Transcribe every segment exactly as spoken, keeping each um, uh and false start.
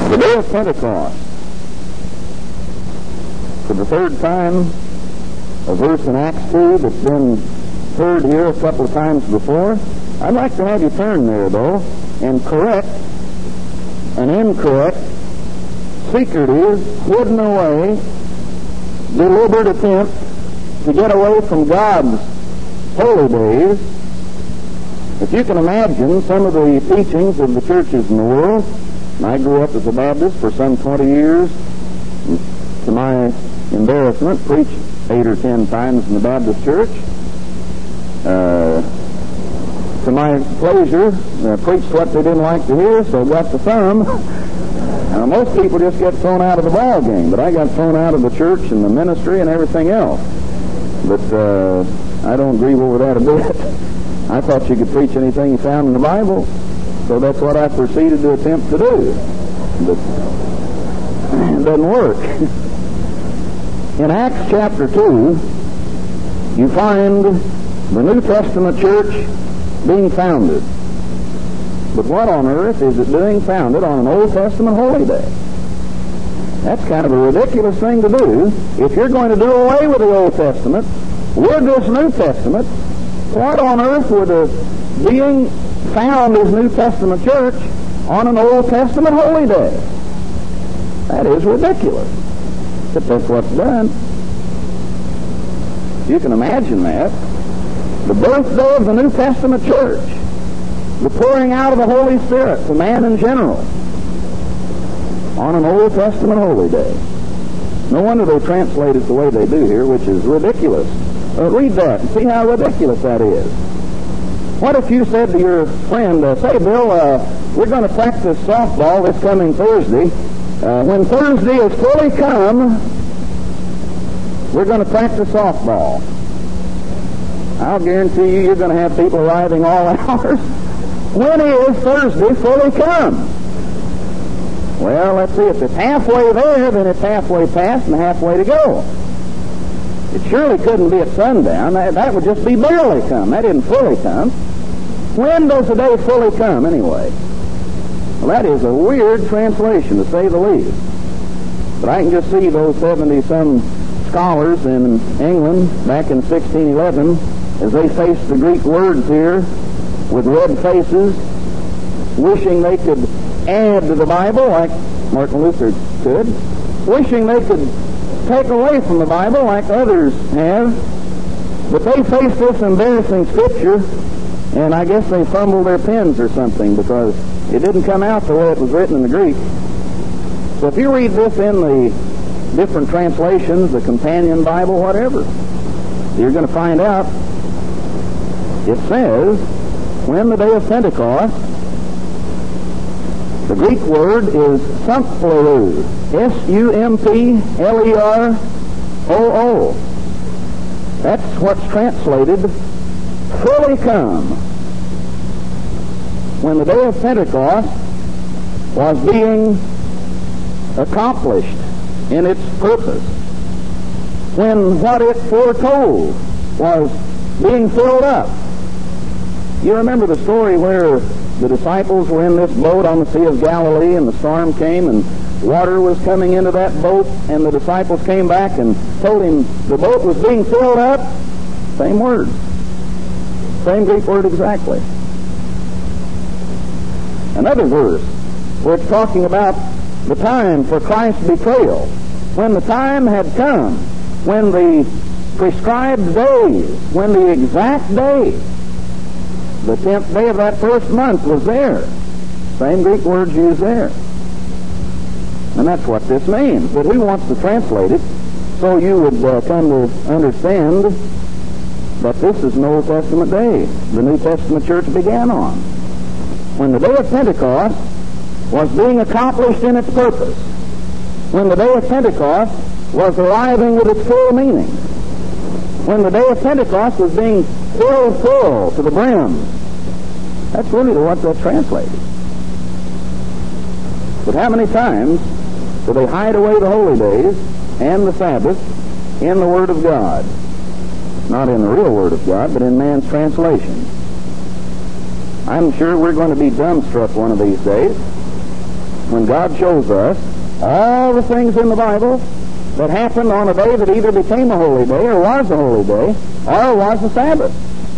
The day of Pentecost. For the third time, a verse in Acts two that's been heard here a couple of times before. I'd like to have you turn there, though, and correct an incorrect, secretive, hidden away, deliberate attempt to get away from God's holy days. If you can imagine some of the teachings of the churches in the world, and I grew up as a Baptist for some twenty years, and to my embarrassment, preached eight or ten times in the Baptist church. Uh, to my pleasure, uh, preached what they didn't like to hear, so got the thumb. Now, most people just get thrown out of the ball game, but I got thrown out of the church and the ministry and everything else. But uh, I don't grieve over that a bit. I thought you could preach anything you found in the Bible, so that's what I proceeded to attempt to do. But it doesn't work. In Acts chapter two, you find the New Testament church being founded. But what on earth is it doing founded on an Old Testament holy day? That's kind of a ridiculous thing to do. If you're going to do away with the Old Testament with this New Testament, what on earth would a being found as New Testament church on an Old Testament holy day? That is ridiculous. But that's what's done. You can imagine that. The birthday of the New Testament church, the pouring out of the Holy Spirit to man in general on an Old Testament holy day. No wonder they translate it the way they do here, which is ridiculous. Uh, read that and see how ridiculous that is. What if you said to your friend, uh, say, Bill, uh, we're going to practice softball this coming Thursday. Uh, when Thursday is fully come, we're going to practice softball. I'll guarantee you you're going to have people arriving all hours. When is Thursday fully come? Well, let's see. If it's halfway there, then it's halfway past and halfway to go. It surely couldn't be at sundown. That, that would just be barely come. That isn't fully come. When does the day fully come, anyway? Well, that is a weird translation, to say the least. But I can just see those seventy-some scholars in England back in sixteen eleven, as they faced the Greek words here with red faces, wishing they could add to the Bible like Martin Luther could, wishing they could take away from the Bible like others have. But they faced this embarrassing scripture, and I guess they fumbled their pens or something, because it didn't come out the way it was written in the Greek. So if you read this in the different translations, the companion Bible, whatever, you're going to find out it says, when the day of Pentecost, the Greek word is sumplerou, S U M P L E R O O. That's what's translated fully come. When the day of Pentecost was being accomplished in its purpose, when what it foretold was being filled up. You remember the story where the disciples were in this boat on the Sea of Galilee, and the storm came and water was coming into that boat, and the disciples came back and told him the boat was being filled up? Same word. Same Greek word exactly. Another verse where it's talking about the time for Christ's betrayal. When the time had come, when the prescribed days, when the exact day, the tenth day of that first month was there. Same Greek words used there. And that's what this means. But he wants to translate it so you would uh, come to understand that this is an Old Testament day the New Testament church began on. When the day of Pentecost was being accomplished in its purpose, when the day of Pentecost was arriving with its full meaning, when the day of Pentecost was being filled full to the brim. That's really what that's translated. But how many times do they hide away the holy days and the Sabbath in the Word of God? Not in the real Word of God, but in man's translation. I'm sure we're going to be dumbstruck one of these days when God shows us all the things in the Bible that happened on a day that either became a holy day or was a holy day or was a Sabbath.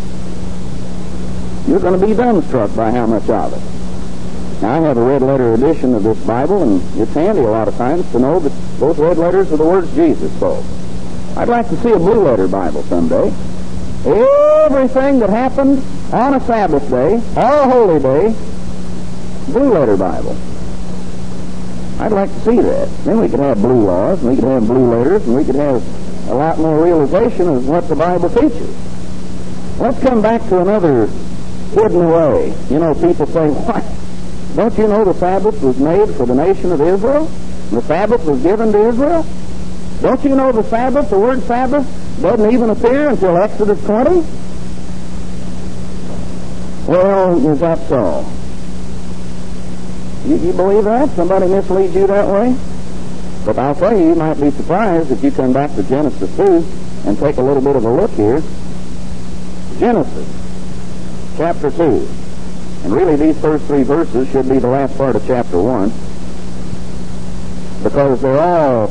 You're going to be dumbstruck by how much of it. Now, I have a red letter edition of this Bible, and it's handy a lot of times to know that those red letters are the words Jesus spoke. I'd like to see a blue letter Bible someday. Everything that happened on a Sabbath day or a holy day, blue letter Bible. I'd like to see that. Then we could have blue laws, and we could have blue letters, and we could have a lot more realization of what the Bible teaches. Let's come back to another hidden away. You know, people say, what? Don't you know the Sabbath was made for the nation of Israel? The Sabbath was given to Israel? Don't you know the Sabbath, the word Sabbath, doesn't even appear until Exodus twenty? Well, is that so? You, you believe that? Somebody misleads you that way? But I'll tell you, you might be surprised if you come back to Genesis two and take a little bit of a look here. Genesis, chapter two. And really, these first three verses should be the last part of chapter one, because they're all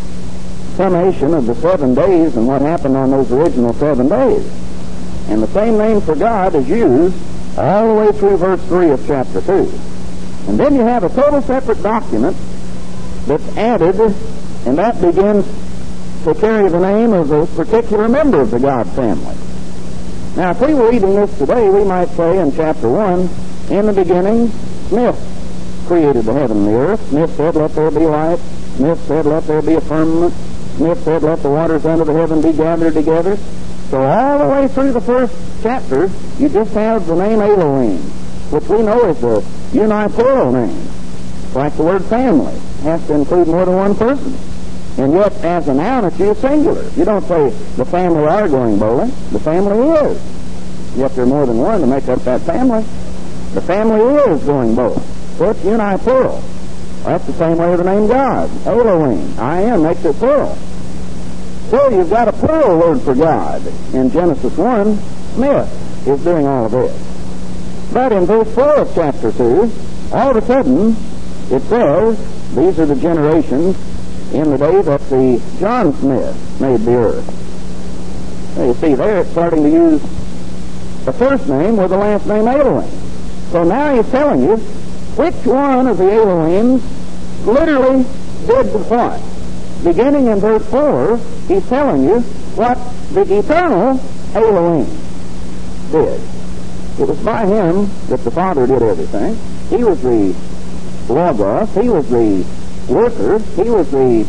summation of the seven days and what happened on those original seven days. And the same name for God is used all the way through verse three of chapter two. And then you have a total separate document that's added, and that begins to carry the name of a particular member of the God family. Now, if we were reading this today, we might say in chapter one, in the beginning, Smith created the heaven and the earth. Smith said, let there be light. Smith said, let there be a firmament. Smith said, let the waters under the heaven be gathered together. So all the way through the first chapter, you just have the name Elohim, which we know is a uniplural name. It's like the word family. It has to include more than one person. And yet, as a noun, it's used singular. You don't say, the family are going bowling. The family is. Yet there are more than one to make up that family. The family is going bowling. So it's uniplural. That's the same way with the name God. Elohim. I am makes it plural. So you've got a plural word for God. In Genesis one, Smith is doing all of this. But in verse four of chapter two, all of a sudden, it says, these are the generations in the day that the John Smith made the earth. So you see there, it's starting to use the first name with the last name Elohim. So now he's telling you which one of the Elohims literally did what. Beginning in verse four, he's telling you what the eternal Elohim did. It was by him that the Father did everything. He was the Logos. He was the worker. He was the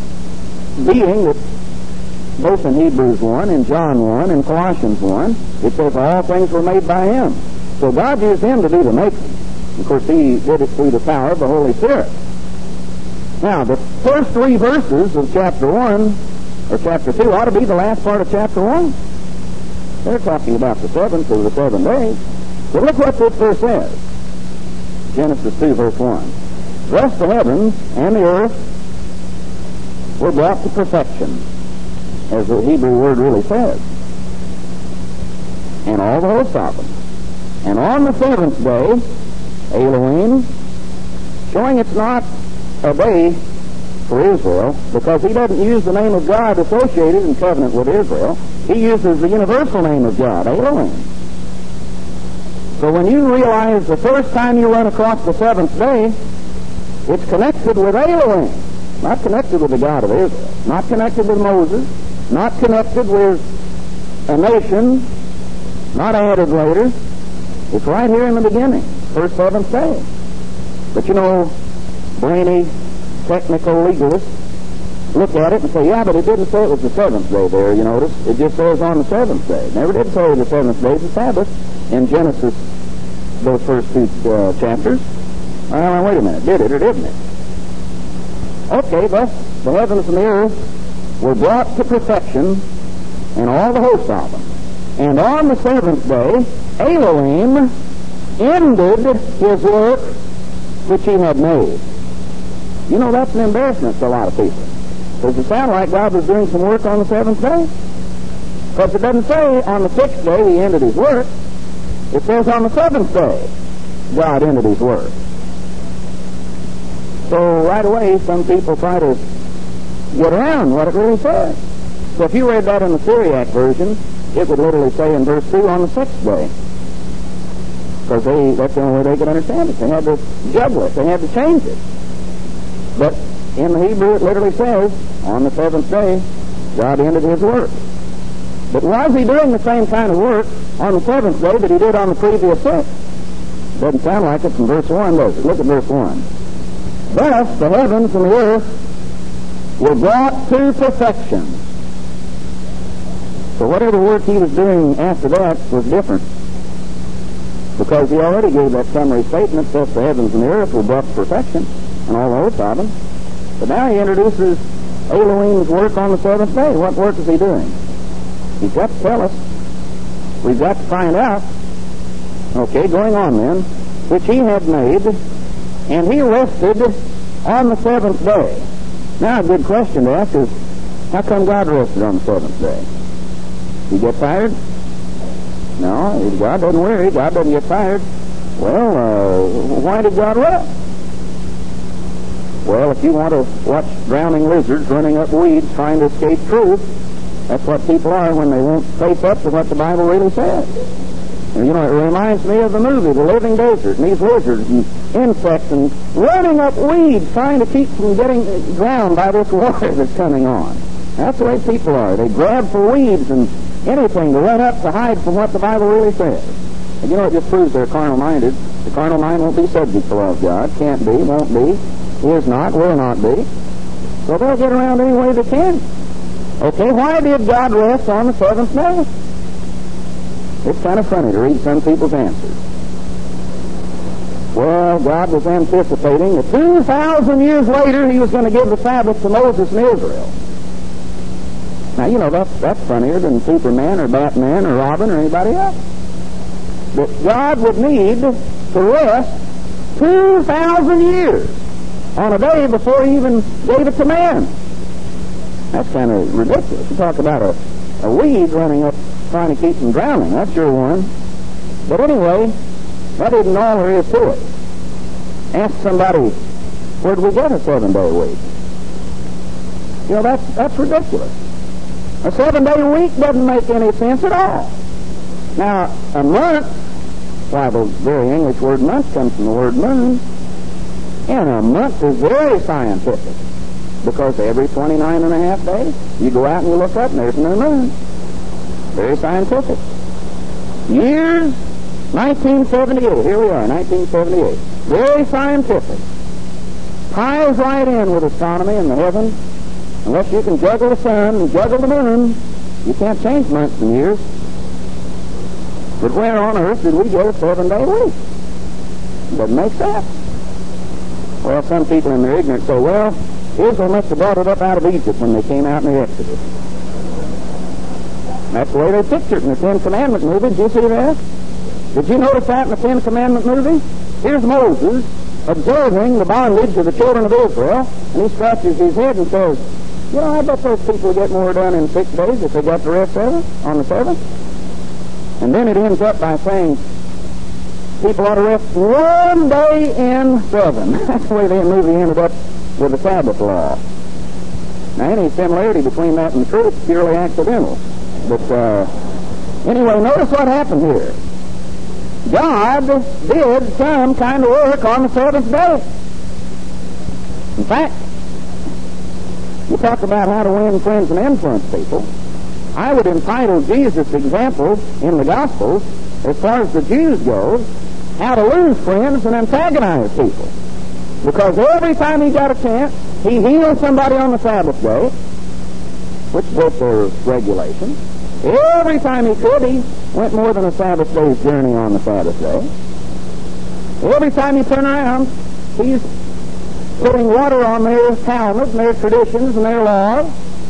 being that both in Hebrews one, in John one, and Colossians one, it says all things were made by him. So God used him to do the making. Of course, he did it through the power of the Holy Spirit. Now, the first three verses of chapter one, or chapter two, ought to be the last part of chapter one. They're talking about the seventh or the seven days. But look what this verse says. Genesis two, verse one. Thus the heavens and the earth were brought to perfection, as the Hebrew word really says, and all the hosts of them. And on the seventh day, Elohim, showing it's not a day for Israel, because he doesn't use the name of God associated in covenant with Israel. He uses the universal name of God, Elohim. So when you realize the first time you run across the seventh day, it's connected with Elohim, not connected with the God of Israel, not connected with Moses, not connected with a nation, not added later. It's right here in the beginning, first seventh day. But you know, brainy, technical legalists look at it and say, yeah, but it didn't say it was the seventh day there, you notice. It just says on the seventh day. It never did say the seventh day is the Sabbath in Genesis, those first two uh, chapters. Well, wait a minute. Did it or didn't it? Okay, thus the heavens and the earth were brought to perfection, and all the hosts of them. And on the seventh day, Elohim ended his work which he had made. You know, that's an embarrassment to a lot of people. Does it sound like God was doing some work on the seventh day? Because it doesn't say on the sixth day he ended his work. It says on the seventh day God ended his work. So right away, some people try to get around what it really says. So if you read that in the Syriac version, it would literally say in verse two, on the sixth day. Because they, that's the only way they could understand it. They had to juggle it. They had to change it. But in the Hebrew, it literally says, on the seventh day, God ended his work. But was he doing the same kind of work on the seventh day that he did on the previous six? Doesn't sound like it from verse one, does it? Look at verse one. Thus the heavens and the earth were brought to perfection. So whatever work he was doing after that was different. Because he already gave that summary statement, thus the heavens and the earth were brought to perfection, and all the hosts of them. But now he introduces Elohim's work on the seventh day. What work is he doing? He's got to tell us. We've got to find out. Okay, going on then. Which he had made, and he rested on the seventh day. Now a good question to ask is, how come God rested on the seventh day? Did he get tired? No, God doesn't weary. God doesn't get tired. Well, uh, why did God rest? Well, if you want to watch drowning lizards running up weeds trying to escape truth, that's what people are when they won't face up to what the Bible really says. And, you know, it reminds me of the movie, The Living Desert, and these lizards and insects and running up weeds trying to keep from getting drowned by this water that's coming on. That's the way people are. They grab for weeds and anything to run up to hide from what the Bible really says. And you know, it just proves they're carnal-minded. The carnal mind won't be subject to love God. Can't be, won't be, is not, will not be. So they'll get around any way they can. Okay, why did God rest on the seventh day? It's kind of funny to read some people's answers. Well, God was anticipating that two thousand years later he was going to give the Sabbath to Moses and Israel. Now, you know, that's, that's funnier than Superman or Batman or Robin or anybody else. But God would need to rest two thousand years on a day before he even gave it to man. That's kind of ridiculous. You talk about a, a weed running up trying to keep from drowning. That's your one. But anyway, that isn't all there is to it. Ask somebody, where do we get a seven-day week? You know, that's, that's ridiculous. A seven-day week doesn't make any sense at all. Now, a month, why, the very English word month comes from the word moon, and a month is very scientific, because every twenty-nine and a half days, you go out and you look up and there's a new moon. Very scientific. Years, nineteen seventy-eight. Here we are, nineteen seventy-eight. Very scientific. Ties right in with astronomy in the heavens. Unless you can juggle the sun and juggle the moon, you can't change months and years. But where on earth did we get a seven-day week? It doesn't make sense. Well, some people in their ignorance say, well, Israel must have brought it up out of Egypt when they came out in the Exodus. That's the way they picture it in the Ten Commandment movie. Did you see that? Did you notice that in the Ten Commandment movie? Here's Moses observing the bondage of the children of Israel, and he scratches his head and says, you know, I bet those people get more done in six days if they got the rest of it on the seventh. And then it ends up by saying, people ought to rest one day in seven. That's the way the movie ended up with the Sabbath law. Now, any similarity between that and the truth is purely accidental. But uh, anyway, notice what happened here. God did some kind of work on the seventh day. In fact, you talk about how to win friends and influence people. I would entitle Jesus' example in the Gospels, as far as the Jews goes, how to lose friends and antagonize people. Because every time he got a chance, he healed somebody on the Sabbath day, which broke their regulations. Every time he could, he went more than a Sabbath day's journey on the Sabbath day. Every time he turned around, he's putting water on their Talmud and their traditions and their laws.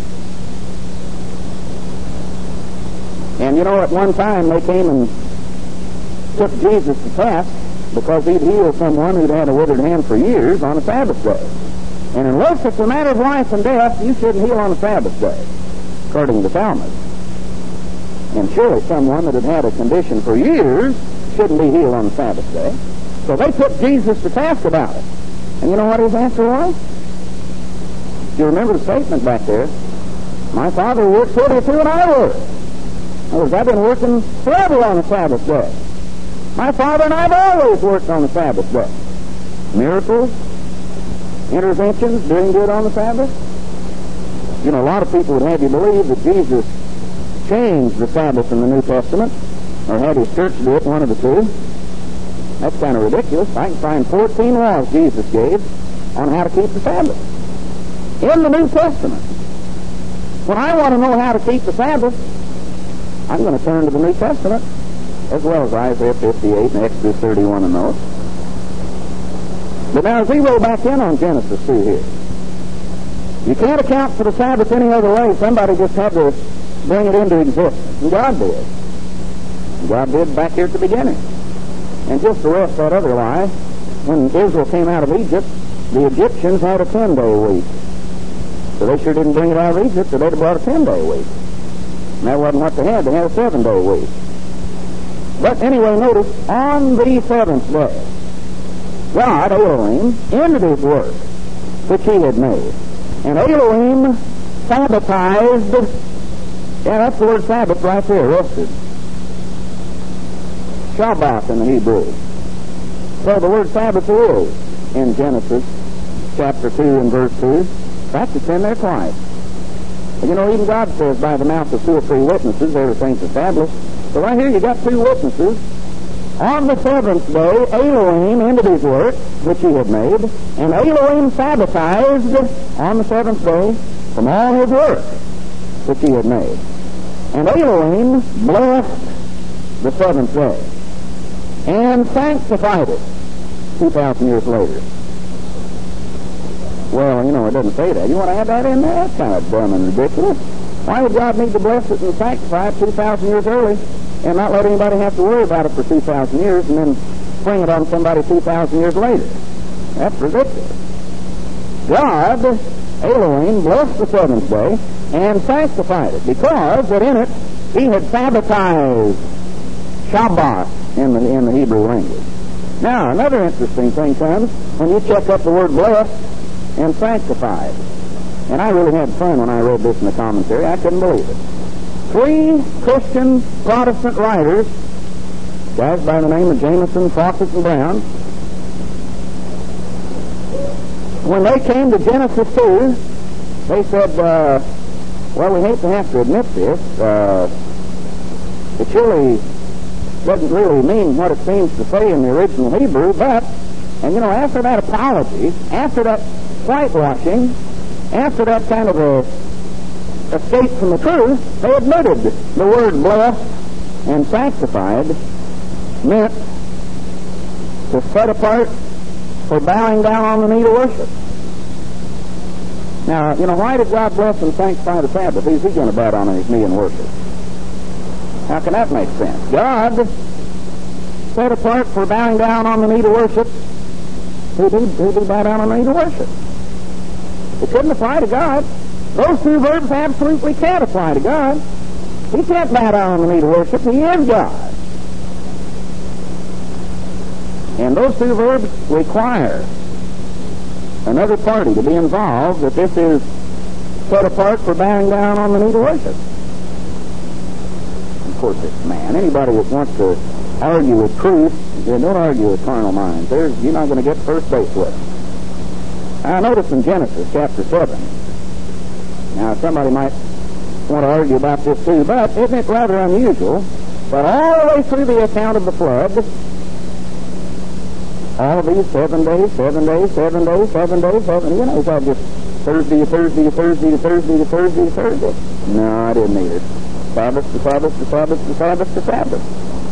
And you know, at one time they came and took Jesus to task because he'd healed someone who'd had a withered hand for years on a Sabbath day. And unless it's a matter of life and death, you shouldn't heal on a Sabbath day, according to the Talmud. And surely someone that had had a condition for years shouldn't be healed on the Sabbath day. So they took Jesus to task about it. And you know what his answer was? You remember the statement back there, my Father works hitherto and I work. In other words, I've been working forever on the Sabbath day. My Father and I have always worked on the Sabbath day. Miracles, interventions, doing good on the Sabbath. You know, a lot of people would have you believe that Jesus changed the Sabbath in the New Testament, or had his church do it, one of the two. That's kind of ridiculous. I can find fourteen laws Jesus gave on how to keep the Sabbath in the New Testament. When I want to know how to keep the Sabbath, I'm going to turn to the New Testament, as well as Isaiah fifty-eight and Exodus thirty-one and those. But now, as we roll back in on Genesis two here, you can't account for the Sabbath any other way. Somebody just had to bring it into existence. And God did. And God did back here at the beginning. And just to rest that other lie, when Israel came out of Egypt, the Egyptians had a ten-day week. So they sure didn't bring it out of Egypt, so they'd have brought a ten-day week. And that wasn't what they had. They had a seven-day week. But anyway, notice, on the seventh day, God, Elohim, ended his work, which he had made. And Elohim sabbatized, yeah, that's the word Sabbath right there, rested. Shabbat in the Hebrew. So the word Sabbath is in Genesis chapter two and verse two. In fact, it's in there twice. And you know, even God says, by the mouth of two or three witnesses, everything's established. So right here you got two witnesses. On the seventh day, Elohim ended his work, which he had made, and Elohim sabbatized on the seventh day from all his work, which he had made. And Elohim blessed the seventh day and sanctified it two thousand years later. Well, you know, it doesn't say that. You want to add that in there? That's kind of dumb and ridiculous. Why would God need to bless it and sanctify it two thousand years early and not let anybody have to worry about it for two thousand years and then spring it on somebody two thousand years later? That's ridiculous. God, Elohim, blessed the seventh day and sanctified it because that in it he had sabbatized Shabbat in the, in the Hebrew language. Now, another interesting thing comes when you check up the word blessed and sanctified. And I really had fun when I read this in the commentary. I couldn't believe it. Three Christian Protestant writers, guys by the name of Jameson, Fawcett, and Brown, when they came to Genesis two, they said, uh, well, we hate to have to admit this, uh, it surely doesn't really mean what it seems to say in the original Hebrew, but, and you know, after that apology, after that whitewashing, after that kind of a escape from the truth, they admitted the word blessed and sanctified meant to set apart for bowing down on the knee to worship. Now, you know, why did God bless and sanctify the Sabbath? Who's he going to bow down on his knee and worship? How can that make sense? God set apart for bowing down on the knee to worship. Who did, who did bow down on the knee to worship? It couldn't apply to God. Those two verbs absolutely can't apply to God. He can't bow down on the knee to worship. He is God. And those two verbs require another party to be involved that this is set apart for bowing down on the knee to worship. Of course, it's man. Anybody that wants to argue with truth, they don't argue with carnal minds. There's, you're not going to get first base with them. Now, notice in Genesis chapter seven. Now, somebody might want to argue about this too, but isn't it rather unusual that all the way through the account of the flood, all of these seven days, seven days, seven days, seven days, seven, you know, it's all just Thursday to Thursday to Thursday to Thursday to Thursday to Thursday. No, I didn't either. Sabbath to Sabbath to Sabbath to Sabbath to Sabbath.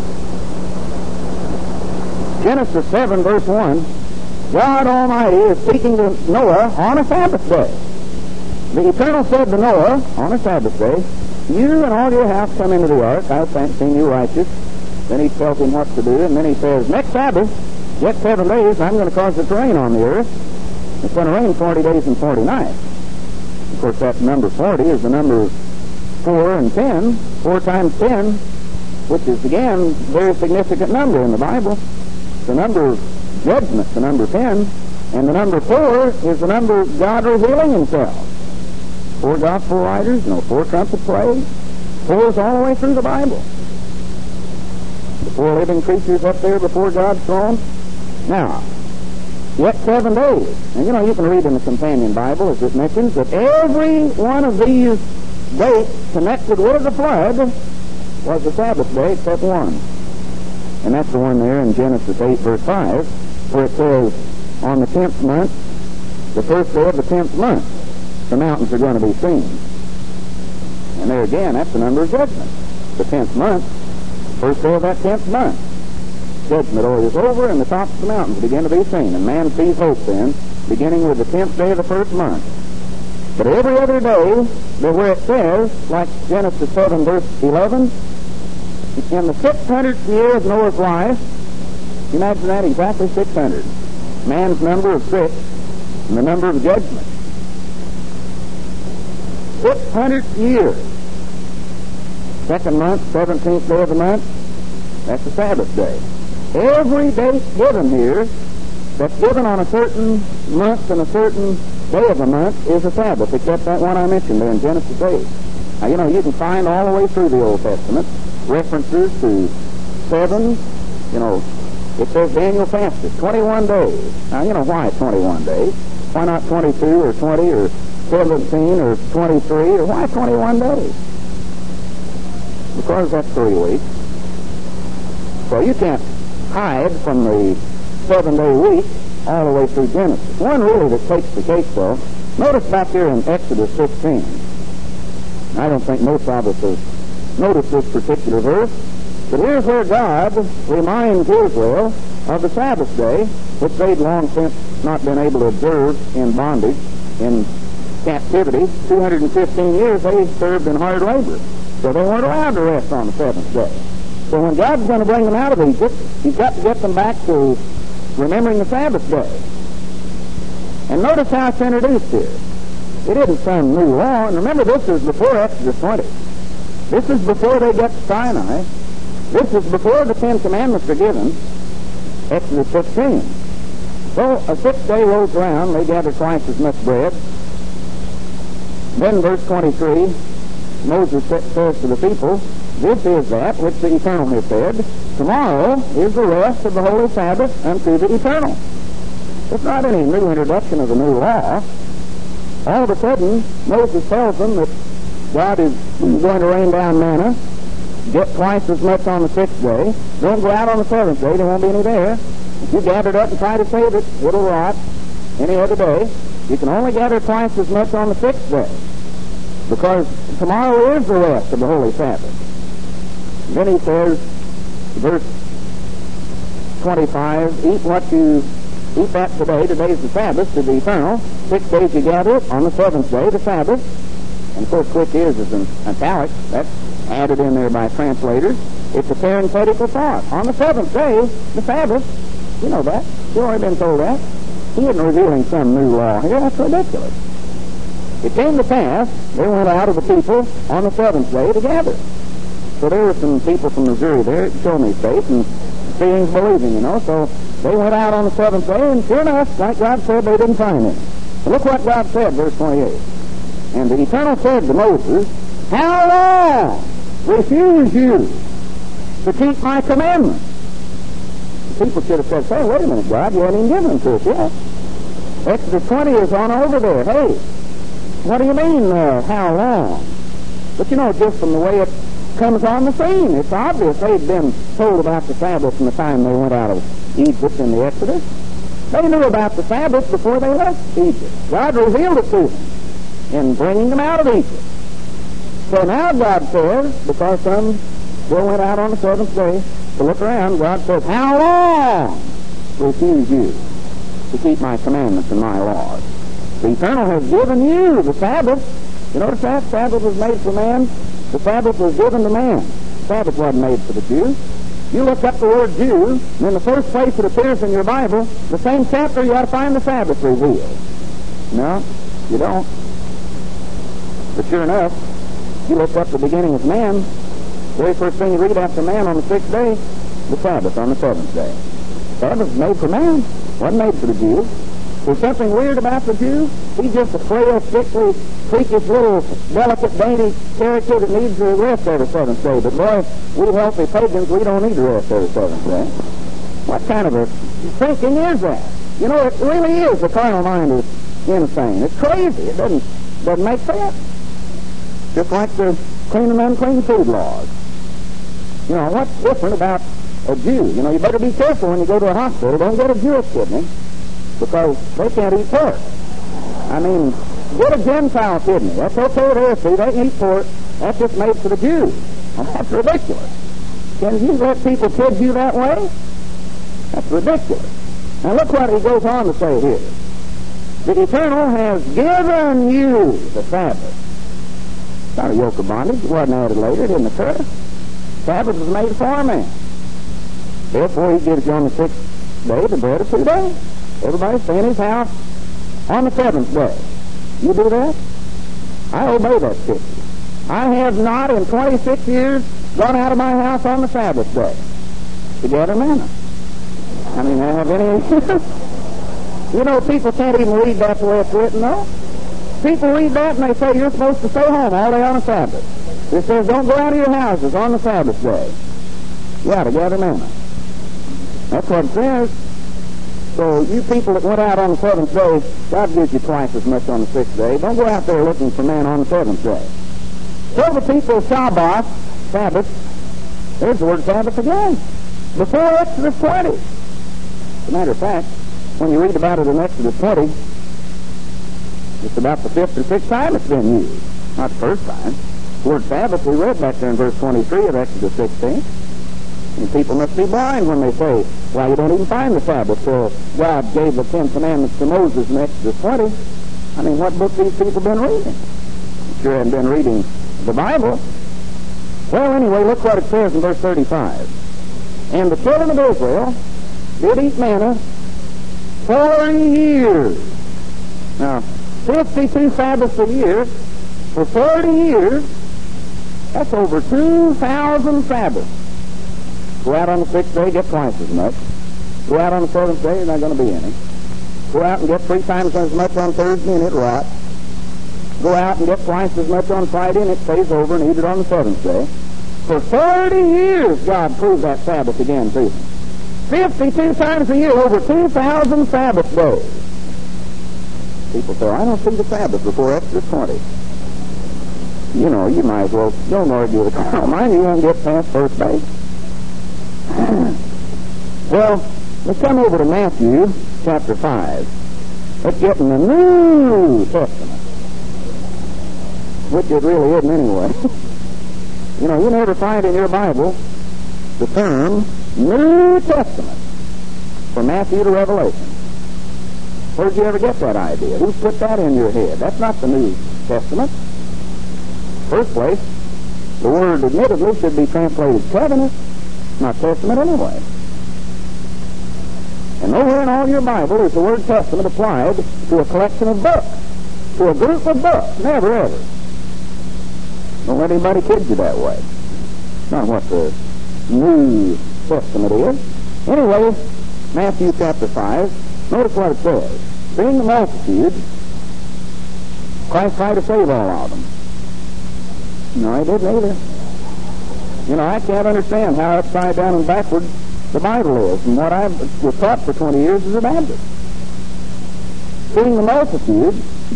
Genesis seven, verse one, God Almighty is speaking to Noah on a Sabbath day. The Eternal said to Noah on a Sabbath day, you and all your house come into the ark. I've seen you righteous. Then he tells him what to do, and then he says, next Sabbath, yet seven days, I'm going to cause it to rain on the earth. It's going to rain forty days and forty nights. Of course, that number forty is the number of four and ten. Four times ten, which is, again, a very significant number in the Bible. The number of judgment, the number ten. And the number four is the number of God revealing himself. Four gospel writers, you know, four trumpet plays. Four is all the way through the Bible. The four living creatures up there before God's throne. Now, yet seven days. And you know, you can read in the companion Bible as it mentions that every one of these dates connected with the flood was the Sabbath day except one. And that's the one there in Genesis eight verse five, where it says, on the tenth month, the first day of the tenth month, the mountains are going to be seen. And there again, that's the number of judgment. The tenth month, first day of that tenth month. Judgment is over, and the tops of the mountains begin to be seen. And man sees hope then, beginning with the tenth day of the first month. But every other day, where it says, like Genesis seven verse eleven, in the six hundredth year of Noah's life, you imagine that, exactly six hundred. Man's number of six, and the number of judgment. six hundredth year. Second month, seventeenth day of the month, that's the Sabbath day. Every date given here that's given on a certain month and a certain day of the month is a Sabbath, except that one I mentioned there in Genesis eight. Now, you know, you can find all the way through the Old Testament references to seven, you know, it says Daniel fasted twenty-one days. Now, you know, why twenty-one days? Why not twenty-two or twenty or seventeen or twenty-three, or why twenty-one days? Because that's three weeks. So you can't hide from the seven-day week all the way through Genesis. One really that takes the case, though, notice back here in Exodus sixteen. I don't think most of us have noticed this particular verse, but here's where God reminds Israel of the Sabbath day, which they'd long since not been able to observe in bondage, in captivity. two hundred fifteen years they served in hard labor, so they weren't allowed to rest on the seventh day. So when God's going to bring them out of Egypt, he's got to get them back to remembering the Sabbath day. And notice how it's introduced here. It isn't some new law. And remember, this is before Exodus twenty. This is before they get to Sinai. This is before the Ten Commandments are given. Exodus fifteen. So a sixth day rolls around. They gather twice as much bread. Then verse twenty-three, Moses says to the people, this is that which the Eternal has said, tomorrow is the rest of the holy Sabbath unto the Eternal. It's not any new introduction of the new law. All of a sudden, Moses tells them that God is going to rain down manna, get twice as much on the sixth day. Don't go out on the seventh day, there won't be any there. If you gather it up and try to save it, it'll rot any other day. You can only gather twice as much on the sixth day, because tomorrow is the rest of the holy Sabbath. And then he says, verse twenty-five, eat what you eat that today. Today's the Sabbath to the Eternal. Six days you gather it. On the seventh day, the Sabbath. And of course, which is is in italics. That's added in there by translators. It's a parenthetical thought. On the seventh day, the Sabbath. You know that. You've already been told that. He isn't revealing some new law here. That's ridiculous. It came to pass, they went out of the people on the seventh day to gather. So there were some people from Missouri there at Show Me State, and seeing's believing, you know. So they went out on the seventh day, and sure enough, like God said, they didn't find him. But look what God said, verse twenty-eight. And the Eternal said to Moses, how long refuse you to keep my commandments? The people should have said, hey, wait a minute, God, you haven't even given them to us yet. Exodus twenty is on over there. Hey, what do you mean, uh, how long? But you know, just from the way it comes on the scene, it's obvious they'd been told about the Sabbath from the time they went out of Egypt in the Exodus. They knew about the Sabbath before they left Egypt. God revealed it to them in bringing them out of Egypt. So now God says, because some still went out on the seventh day to look around, God says, how long refuse you to keep my commandments and my laws? The Eternal has given you the Sabbath. You notice that? Sabbath was made for man. The Sabbath was given to man. The Sabbath wasn't made for the Jew. You look up the word Jew, and in the first place it appears in your Bible, the same chapter you ought to find the Sabbath revealed. No, you don't. But sure enough, you look up the beginning of man, the very first thing you read after man on the sixth day, the Sabbath on the seventh day. The Sabbath was made for man. It wasn't made for the Jew. There's something weird about the Jew. He's just a frail, sickly, freakish little, delicate, dainty character that needs to rest every seventh day. But boy, we healthy pagans, we don't need to rest every seventh day. What kind of a thinking is that? You know, it really is. The carnal mind is insane. It's crazy. It doesn't, doesn't make sense. Just like the clean and unclean food laws. You know, what's different about a Jew? You know, you better be careful when you go to a hospital. Don't get a Jewish kidney, because they can't eat pork. I mean, get a Gentile kidney. That's okay with heresy. They can eat pork. That's just made for the Jews. Well, that's ridiculous. Can you let people kid you that way? That's ridiculous. Now look what he goes on to say here. The Eternal has given you the Sabbath. It's not a yoke of bondage. It wasn't added later. It didn't occur. Sabbath was made for a man. Therefore, he gives you on the sixth day the bread of two days. Everybody stay in his house on the seventh day. You do that? I obey that scripture. I have not in twenty-six years gone out of my house on the Sabbath day to gather manna. I mean, I have any... You know, people can't even read that the way it's written, though. People read that and they say you're supposed to stay home all day on the Sabbath. It says don't go out of your houses on the Sabbath day. Yeah, to gather manna. That's what it says. So you people that went out on the seventh day, God gives you twice as much on the sixth day. Don't go out there looking for man on the seventh day. So the people of Shabbat, Sabbath, there's the word Sabbath again. Before Exodus twenty. As a matter of fact, when you read about it in Exodus twenty, it's about the fifth or sixth time it's been used. Not the first time. The word Sabbath we read back there in verse twenty-three of Exodus sixteen. And people must be blind when they say, well, you don't even find the Sabbath till God gave the Ten Commandments to Moses in Exodus twenty. I mean, what book these people been reading? You sure haven't been reading the Bible. Well, anyway, look what it says in verse thirty-five. And the children of Israel did eat manna forty years. Now, fifty-two Sabbaths a year for forty years, that's over two thousand Sabbaths. Go out on the sixth day, get twice as much. Go out on the seventh day, there's not going to be any. Go out and get three times as much on Thursday, and it rots. Go out and get twice as much on Friday, and it stays over, and eat it on the seventh day. For thirty years, God proved that Sabbath again to them. fifty-two times a year, over two thousand Sabbath days. People say, I don't see the Sabbath before Exodus twenty. You know, you might as well, don't argue with the carnal mind, you won't get past first base. Well, let's come over to Matthew chapter five. Let's get in the New Testament, which it really isn't anyway. You know, you never find in your Bible the term New Testament from Matthew to Revelation. Where'd you ever get that idea? Who put that in your head? That's not the New Testament. First place, the word admittedly should be translated covenant, not testament anyway. And nowhere in all your Bible is the word testament applied to a collection of books, to a group of books. Never, ever. Don't let anybody kid you that way. Not what the New Testament is. Anyway, Matthew chapter five, notice what it says. Being the multitude, Christ tried to save all of them. No, he didn't either. You know, I can't understand how upside down and backward the Bible is, and what I was taught for twenty years as a Baptist. Seeing the multitude,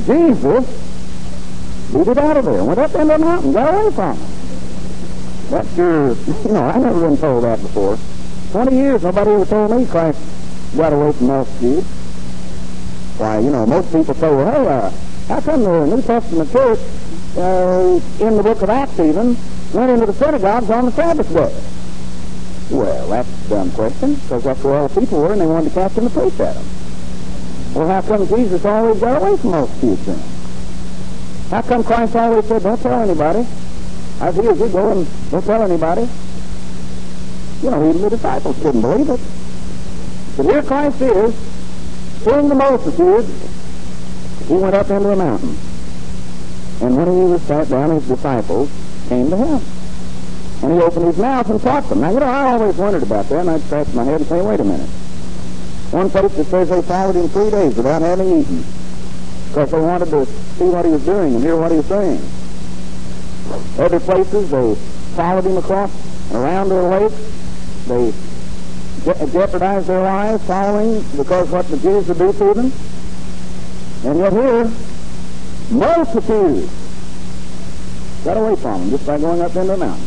Jesus moved out of there, went up into the mountain, got away from them. That's your, you know, I've never been told that before. Twenty years, nobody ever told me Christ got away from the multitude. Why, you know, most people say, well, hey, uh, how come the New Testament church, uh, in the book of Acts even, went into the synagogues on the Sabbath day? Well, that's a dumb question, because that's where all the people were, and they wanted to catch them and preach at them. Well, how come Jesus always got away from multitudes then? How come Christ always said, don't tell anybody? As he is, you go and don't tell anybody. You know, even the disciples couldn't believe it. But here Christ is, seeing the multitude, he went up into a mountain. And when he was sat down, his disciples came to him. And he opened his mouth and taught them. Now, you know, I always wondered about that, and I'd scratch my head and say, wait a minute. One place it says they followed him three days without having eaten, because they wanted to see what he was doing and hear what he was saying. Other places, they followed him across and around the lake. They je- jeopardized their lives following because what the Jews would do to them. And yet here, multitudes got away from him just by going up into the mountain.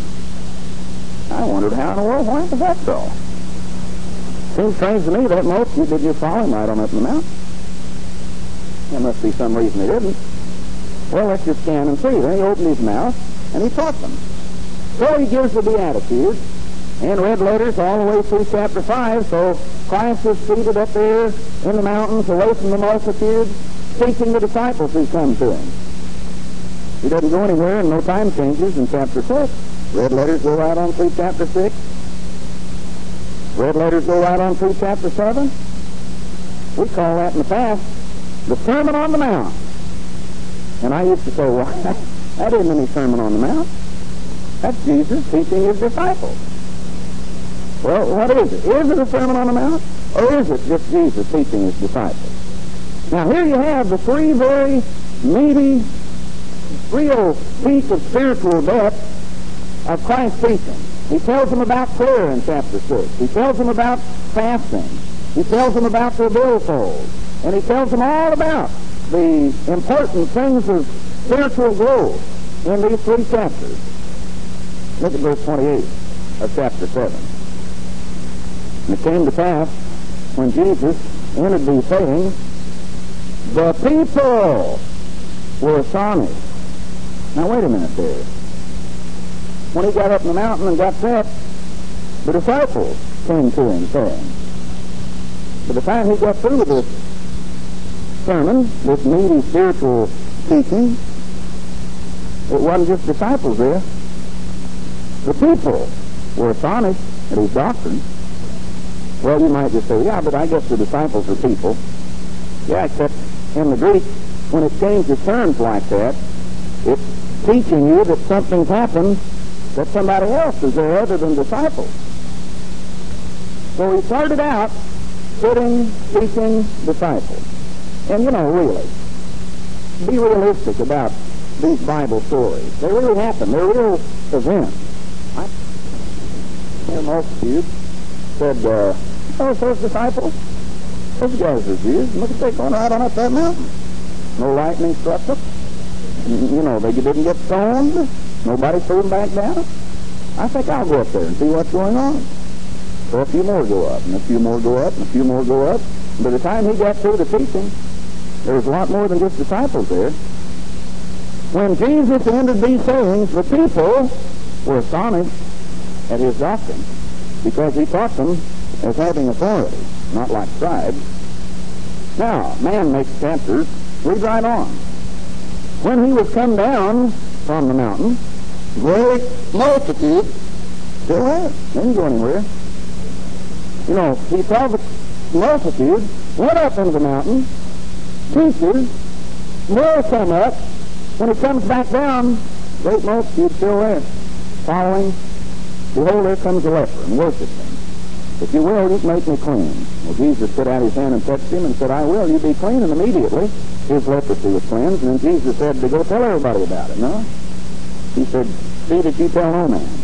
I wondered how in the world, why was that so? Seems strange to me that multitude did just follow him right on up in the mountain. There must be some reason they didn't. Well, let's just scan and see. Then he opened his mouth and he taught them. So he gives the Beatitudes in red letters all the way through chapter five. So Christ is seated up there in the mountains away from the multitude, teaching the disciples who come to him. He doesn't go anywhere, and no time changes in chapter six. Red letters go right on through chapter six. Red letters go right on through chapter seven. We call that in the past the Sermon on the Mount. And I used to say, well, that isn't any Sermon on the Mount. That's Jesus teaching his disciples. Well, what is it? Is it a Sermon on the Mount? Or is it just Jesus teaching his disciples? Now, here you have the three very meaty, real piece of spiritual depth of Christ's teaching. He tells them about prayer in chapter six. He tells them about fasting. He tells them about their billfold. And he tells them all about the important things of spiritual growth in these three chapters. Look at verse twenty-eight of chapter seven. And it came to pass, when Jesus ended these sayings, the people were astonished. Now wait a minute there. When he got up in the mountain and got set, the disciples came to him saying, by the time he got through with this sermon, this meaty spiritual teaching, it wasn't just disciples there. The people were astonished at his doctrine. Well, you might just say, yeah, but I guess the disciples are people. Yeah, except in the Greek, when it changes terms like that, it's teaching you that something's happened, that somebody else is there other than disciples. So he started out sitting, teaching disciples. And, you know, really, be realistic about these Bible stories. They really happen. They're real events. I hear most of you said, uh, oh, those disciples, those guys are Jews. Look at they going right on up that mountain. No lightning struck them. You know, they didn't get stoned. Nobody threw them back down. I think I'll go up there and see what's going on. So a few more go up, and a few more go up, and a few more go up. And by the time he got through the teaching, there was a lot more than just disciples there. When Jesus ended these sayings, the people were astonished at his doctrine, because he taught them as having authority, not like scribes. Now, man makes chapters. Read right on. When he was come down from the mountain, great multitude still there. They didn't go anywhere. You know, he saw the multitude, went up into the mountain, teaches, more come up. When he comes back down, great multitude still there, following. Behold, there comes a leper, and worship him. If you will, you make me clean. Well, Jesus put out his hand and touched him and said, I will, you be clean. And immediately his leprosy was cleansed. And then Jesus said to go tell everybody about it. No? He said, see that you tell no man.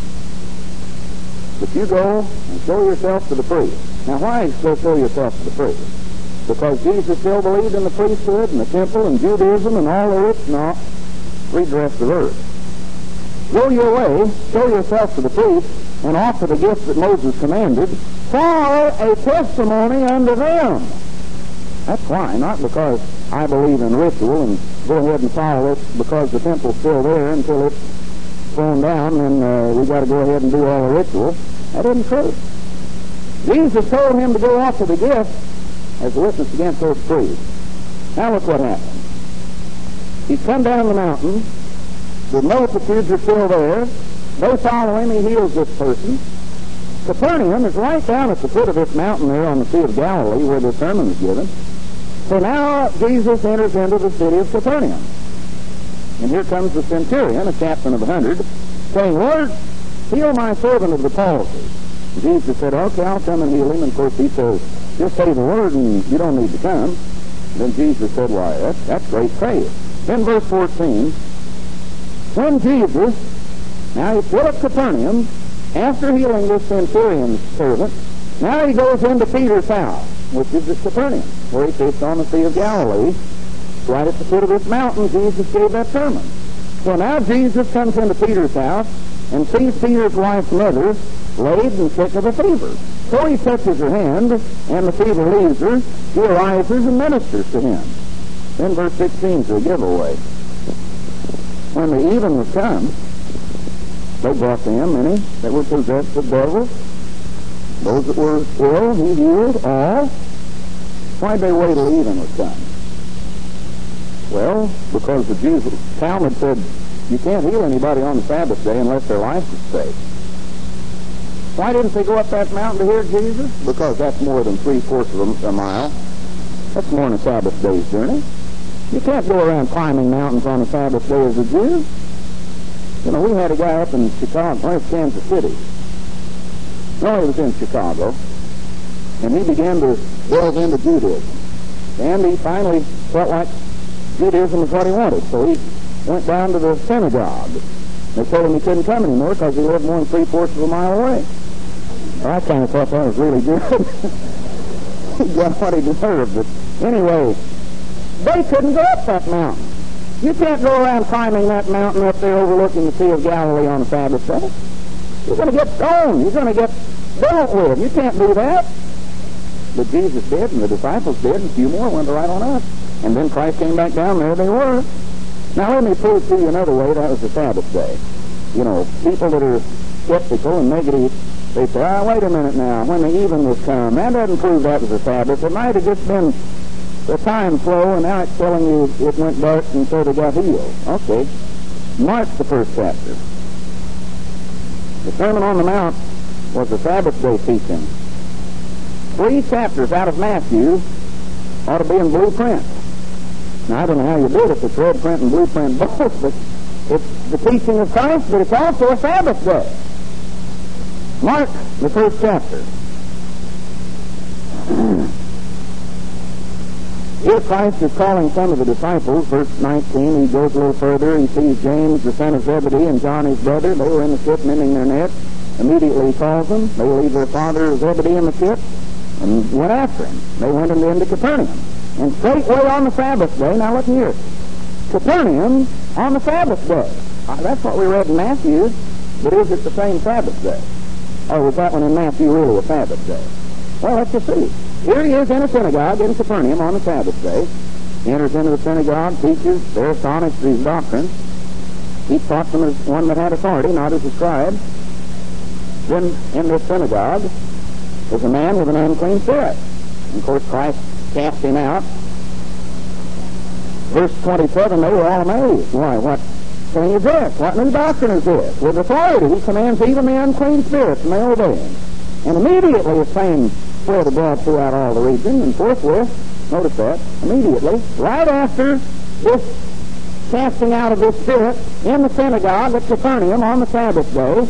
But you go and show yourself to the priest. Now, why go show yourself to the priest? Because Jesus still believed in the priesthood and the temple and Judaism and all the rich. No. Read the rest of the verse. Go your way, show yourself to the priest, and offer the gift that Moses commanded, for a testimony unto them. That's why, not because I believe in ritual and go ahead and follow it because the temple's still there until it's thrown down, and uh, we got to go ahead and do all the ritual. That isn't true. Jesus told him to go offer the gift as a witness against those priests. Now look what happened. He's come down the mountain. The multitudes are still there. They follow him. He heals this person. Capernaum is right down at the foot of this mountain there on the Sea of Galilee where the sermon is given. So now Jesus enters into the city of Capernaum. And here comes the centurion, a captain of a hundred, saying, Lord, heal my servant of the palsy. And Jesus said, okay, I'll come and heal him. And of course he says, just say the word and you don't need to come. Then Jesus said, why, that's, that's great faith. Then verse fourteen, when Jesus, now he's still at Capernaum, after healing this centurion's servant, now he goes into Peter's house, which is at Capernaum, where he fished on the Sea of Galilee. Right at the foot of this mountain, Jesus gave that sermon. So now Jesus comes into Peter's house and sees Peter's wife's mother laid and sick of a fever. So he touches her hand, and the fever leaves her. She arises and ministers to him. Then verse sixteen is a giveaway. When the even was come, they brought to him many that were possessed of devils. Those that were ill, he healed all. Why'd they wait till even was come? Well, because the Jews, Talmud said, you can't heal anybody on the Sabbath day unless their life is saved. Why didn't they go up that mountain to hear Jesus? Because that's more than three-fourths of a mile. That's more than a Sabbath day's journey. You can't go around climbing mountains on a Sabbath day as a Jew. You know, we had a guy up in Chicago, or Kansas City. No, he was in Chicago. And he began to delve into Judaism. And he finally felt like Judaism was what he wanted. So he went down to the synagogue. They told him he couldn't come anymore because he lived more than three-fourths of a mile away. Well, I kind of thought that was really good. He got what he deserved. But anyway, they couldn't go up that mountain. You can't go around climbing that mountain up there overlooking the Sea of Galilee on a Sabbath day. You're going to get stoned. You're going to get dealt with. You can't do that. But Jesus did, and the disciples did, and a few more went right on up. And then Christ came back down, there they were. Now let me prove to you another way that was the Sabbath day. You know, people that are skeptical and negative, they say, ah, wait a minute now, when the even was come, that doesn't prove that was the Sabbath. It might have just been the time flow, and now it's telling you it went dark and so they got healed. Okay. Mark the first chapter. The Sermon on the Mount was the Sabbath day teaching. Three chapters out of Matthew ought to be in blue print. Now, I don't know how you did it, it's red print and blue print both, but it's the teaching of Christ, but it's also a Sabbath day. Mark, the first chapter. Here Christ is calling some of the disciples, verse nineteen, he goes a little further, he sees James, the son of Zebedee, and John, his brother. They were in the ship mending their nets. Immediately he calls them. They leave their father Zebedee in the ship and went after him. They went into Capernaum. And straightway on the Sabbath day, now look here, Capernaum on the Sabbath day. Uh, that's what we read in Matthew, but is it the same Sabbath day? Or was that one in Matthew really a Sabbath day? Well, let's just see. Here he is in a synagogue in Capernaum on the Sabbath day. He enters into the synagogue, teaches, they're astonished at his doctrine. He taught them as one that had authority, not as a scribe. Then in this synagogue was a man with an unclean spirit. And of course Christ cast him out. Verse twenty-seven, they were all amazed. Why, what thing is this? What new doctrine is this? With authority he commands even the unclean spirits, and they obey him. And immediately his fame spread abroad throughout all the region, and forthwith, notice that, immediately, right after this casting out of this spirit in the synagogue at Capernaum on the Sabbath day,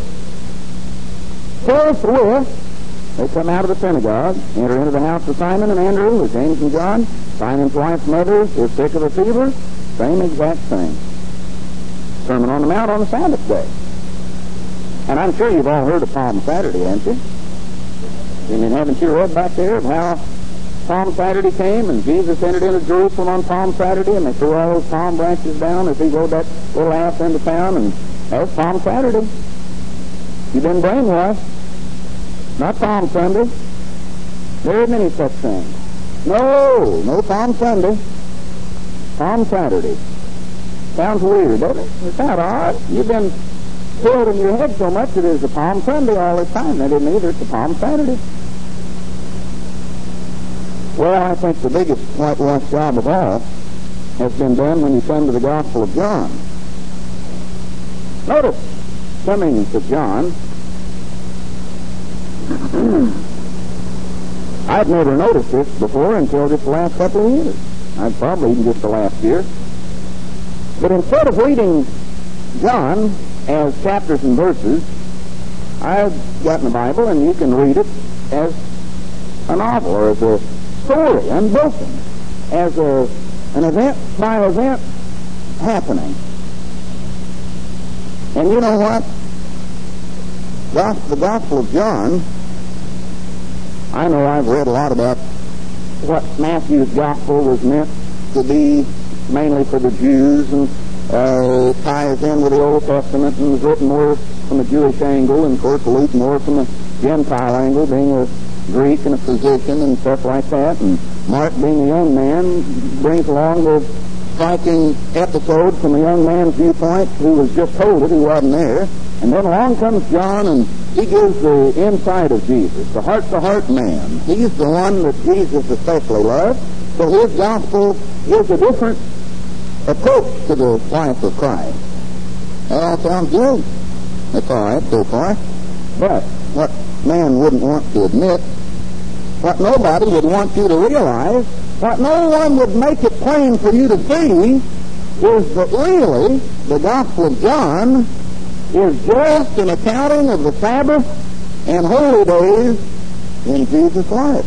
forthwith they come out of the synagogue, enter into the house of Simon and Andrew, with James and John. Simon's wife's mother is sick of a fever. Same exact thing. Sermon on the Mount on the Sabbath day. And I'm sure you've all heard of Palm Saturday, haven't you? I mean, haven't you read back there of how Palm Saturday came and Jesus entered into Jerusalem on Palm Saturday and they threw all those palm branches down as he rode that little ass into town, and that was Palm Saturday. You've been brainwashed. Not Palm Sunday. There isn't any such thing. No, no Palm Sunday. Palm Saturday. Sounds weird, doesn't it? It's not odd. You've been filled in your head so much that it's a Palm Sunday all this time. That isn't either. It's a Palm Saturday. Well, I think the biggest whitewash job of all has been done when you come to the Gospel of John. Notice, coming to John, I've never noticed this before until just the last couple of years. I'd probably even just the last year. But instead of reading John as chapters and verses, I've gotten the Bible, and you can read it as a novel or as a story, unbroken, as a, an event by event happening. And you know what? The Gospel of John, I know I've read a lot about what Matthew's Gospel was meant to be, mainly for the Jews, and uh, ties in with the Old Testament and was written more from a Jewish angle, and of course Luke more from a Gentile angle, being a Greek and a physician and stuff like that, and Mark, being a young man, brings along the striking episode from a young man's viewpoint who was just told it, who wasn't there. And then along comes John, and he gives the inside of Jesus, the heart-to-heart man. He's the one that Jesus especially loved. So his gospel gives a different approach to the life of Christ. That all sounds good. That's all right so far. But what man wouldn't want to admit, what nobody would want you to realize, what no one would make it plain for you to see, is that really the Gospel of John is just an accounting of the Sabbath and holy days in Jesus' life.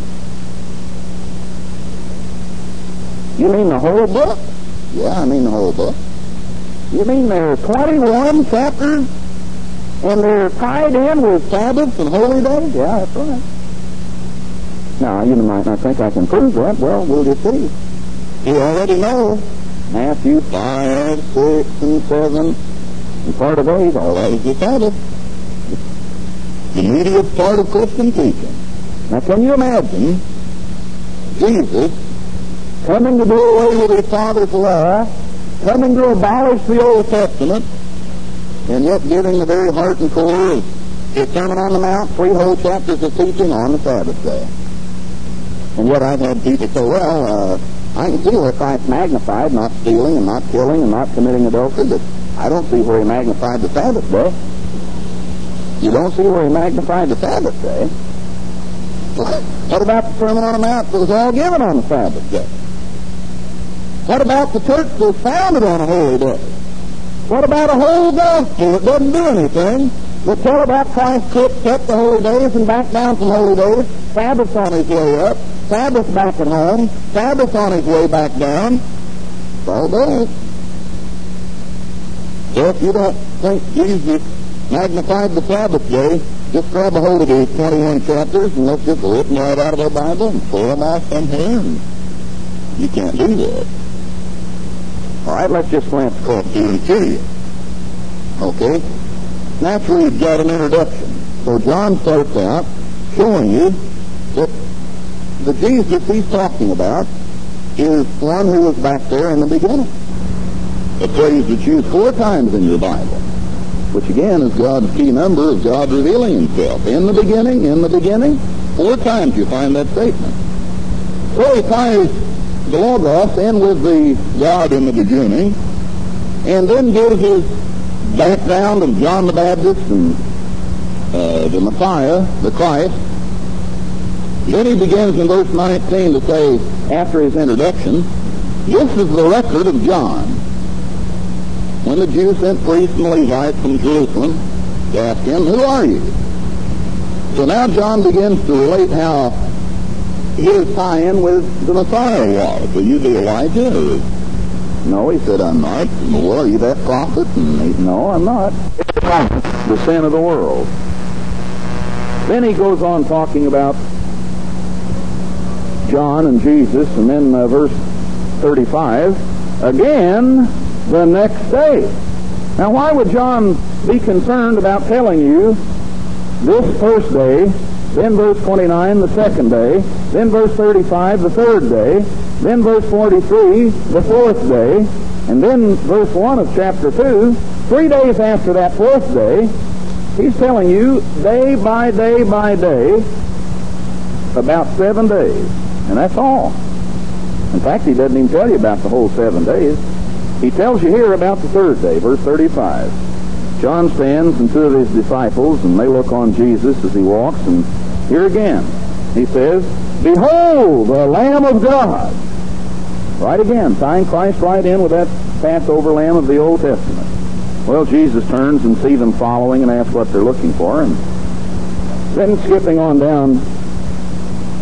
You mean the whole book? Yeah, I mean the whole book. You mean there are twenty-one chapters and they're tied in with Sabbaths and holy days? Yeah, that's right. Now, you might not think I can prove that. Well, we'll just see. You already know Matthew five, six, and seven, and part of eight, all that is the Sabbath. The immediate part of Christian teaching. Now, can you imagine Jesus coming to do away with his Father's law, coming to abolish the Old Testament, and yet giving the very heart and core of his Sermon on the Mount, three whole chapters of teaching on the Sabbath day? And yet I've had people say, well, uh, I can see where Christ magnified not stealing and not killing and not committing adultery, but I don't see where he magnified the Sabbath day. You don't see where he magnified the Sabbath day? What about the Sermon on the Mount that was all given on the Sabbath day? What about the church that was founded on a holy day? What about a whole gospel that doesn't do anything but tell about Christ kept the holy days and back down from holy days, Sabbath on his way up, Sabbath back at home, Sabbath on his way back down? It's all there. So if you don't think Jesus magnified the Sabbath day, just grab a hold of these twenty-one chapters and let's just rip them right out of our Bible and pull them out somewhere. And you can't do that. All right, let's just glance across here and see you. Okay? Naturally, you've got an introduction. So John starts out showing you that the Jesus he's talking about is one who was back there in the beginning. A phrase that's used four times in your Bible, which again is God's key number of God revealing himself. In the beginning, in the beginning, four times you find that statement. So he ties the Logos in with the God in the beginning, and then gives his background of John the Baptist and uh, the Messiah, the Christ. Then he begins in verse nineteen to say, after his introduction, this is the record of John. When the Jews sent priests and Levites from Jerusalem to ask him, who are you? So now John begins to relate how his tie-in with the Messiah was. Will you be Elijah? Or, no, he said, I'm not. Well, are you that prophet? And he, no, I'm not. The sin of the world. Then he goes on talking about John and Jesus, and then uh, verse thirty-five, again, the next day. Now, why would John be concerned about telling you this first day, then verse twenty-nine, the second day, then verse thirty-five, the third day, then verse forty-three, the fourth day, and then verse one of chapter two, three days after that fourth day, he's telling you day by day by day about seven days. And that's all. In fact, he doesn't even tell you about the whole seven days. He tells you here about the third day, verse thirty-five. John stands and two of his disciples, and they look on Jesus as he walks, and here again, he says, behold, the Lamb of God. Right again, tying Christ right in with that Passover lamb of the Old Testament. Well, Jesus turns and sees them following and asks what they're looking for, and then skipping on down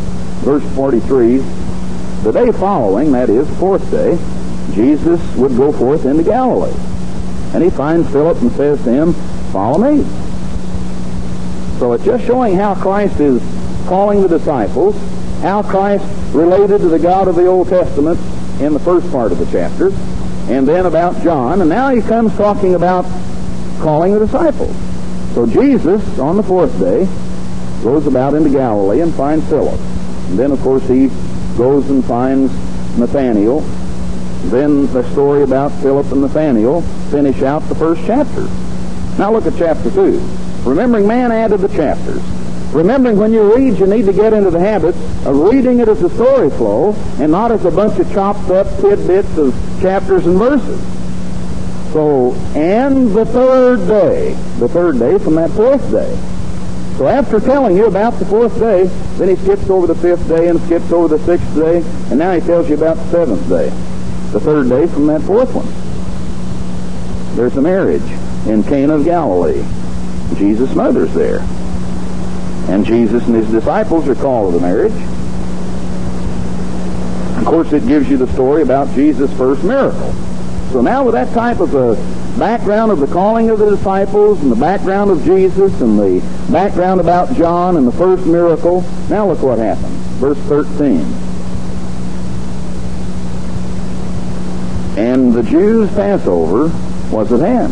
verse forty-three, the day following, that is, the fourth day, Jesus would go forth into Galilee. And he finds Philip and says to him, follow me. So it's just showing how Christ is calling the disciples, how Christ related to the God of the Old Testament in the first part of the chapter, and then about John, and now he comes talking about calling the disciples. So Jesus, on the fourth day, goes about into Galilee and finds Philip. And then, of course, he goes and finds Nathanael. Then the story about Philip and Nathanael finish out the first chapter. Now look at chapter two. Remembering man added the chapters. Remembering when you read, you need to get into the habit of reading it as a story flow and not as a bunch of chopped up tidbits of chapters and verses. So, and the third day, the third day from that fourth day. So after telling you about the fourth day, then he skips over the fifth day and skips over the sixth day, and now he tells you about the seventh day, the third day from that fourth one. There's a marriage in Cana of Galilee. Jesus' mother's there. And Jesus and his disciples are called to the marriage. Of course, it gives you the story about Jesus' first miracle. So now with that type of a background of the calling of the disciples and the background of Jesus and the background about John and the first miracle, now look what happens. Verse thirteen. And the Jews' Passover was at hand.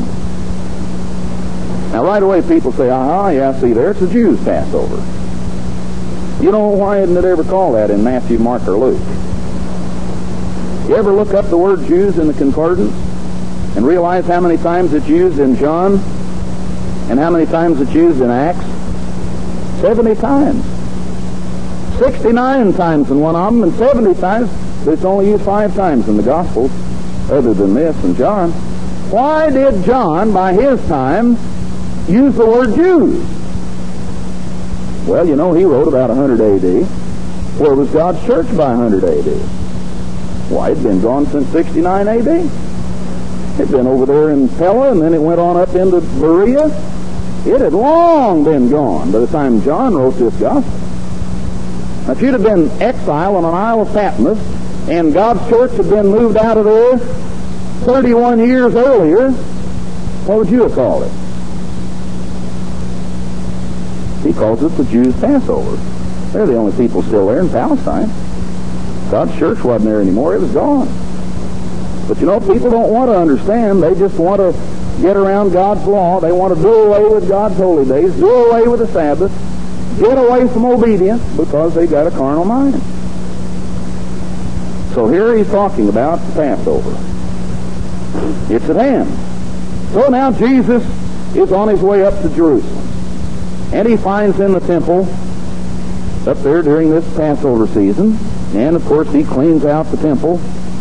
Now right away people say, aha, yeah, see there, it's the Jews' Passover. You know, why isn't it ever called that in Matthew, Mark, or Luke? You ever look up the word Jews in the concordance and realize how many times it's used in John and how many times it's used in Acts? seventy times. sixty-nine times in one of them, and seventy times, but it's only used five times in the Gospels, other than this in John. Why did John, by his time, use the word Jews? Well, you know, he wrote about one hundred A D. Where was God's church by one hundred A D? Why, it'd been gone since sixty-nine A D. It'd been over there in Pella, and then it went on up into Berea. It had long been gone by the time John wrote this gospel. Now, if you'd have been exiled on an Isle of Patmos, and God's church had been moved out of there thirty-one years earlier, what would you have called it? He calls it the Jews' Passover. They're the only people still there in Palestine. God's church wasn't there anymore. It was gone. But you know, people don't want to understand. They just want to get around God's law. They want to do away with God's holy days, do away with the Sabbath, get away from obedience because they got a carnal mind. So here he's talking about the Passover. It's at hand. So now Jesus is on his way up to Jerusalem. And he finds in the temple up there during this Passover season. And, of course, he cleans out the temple.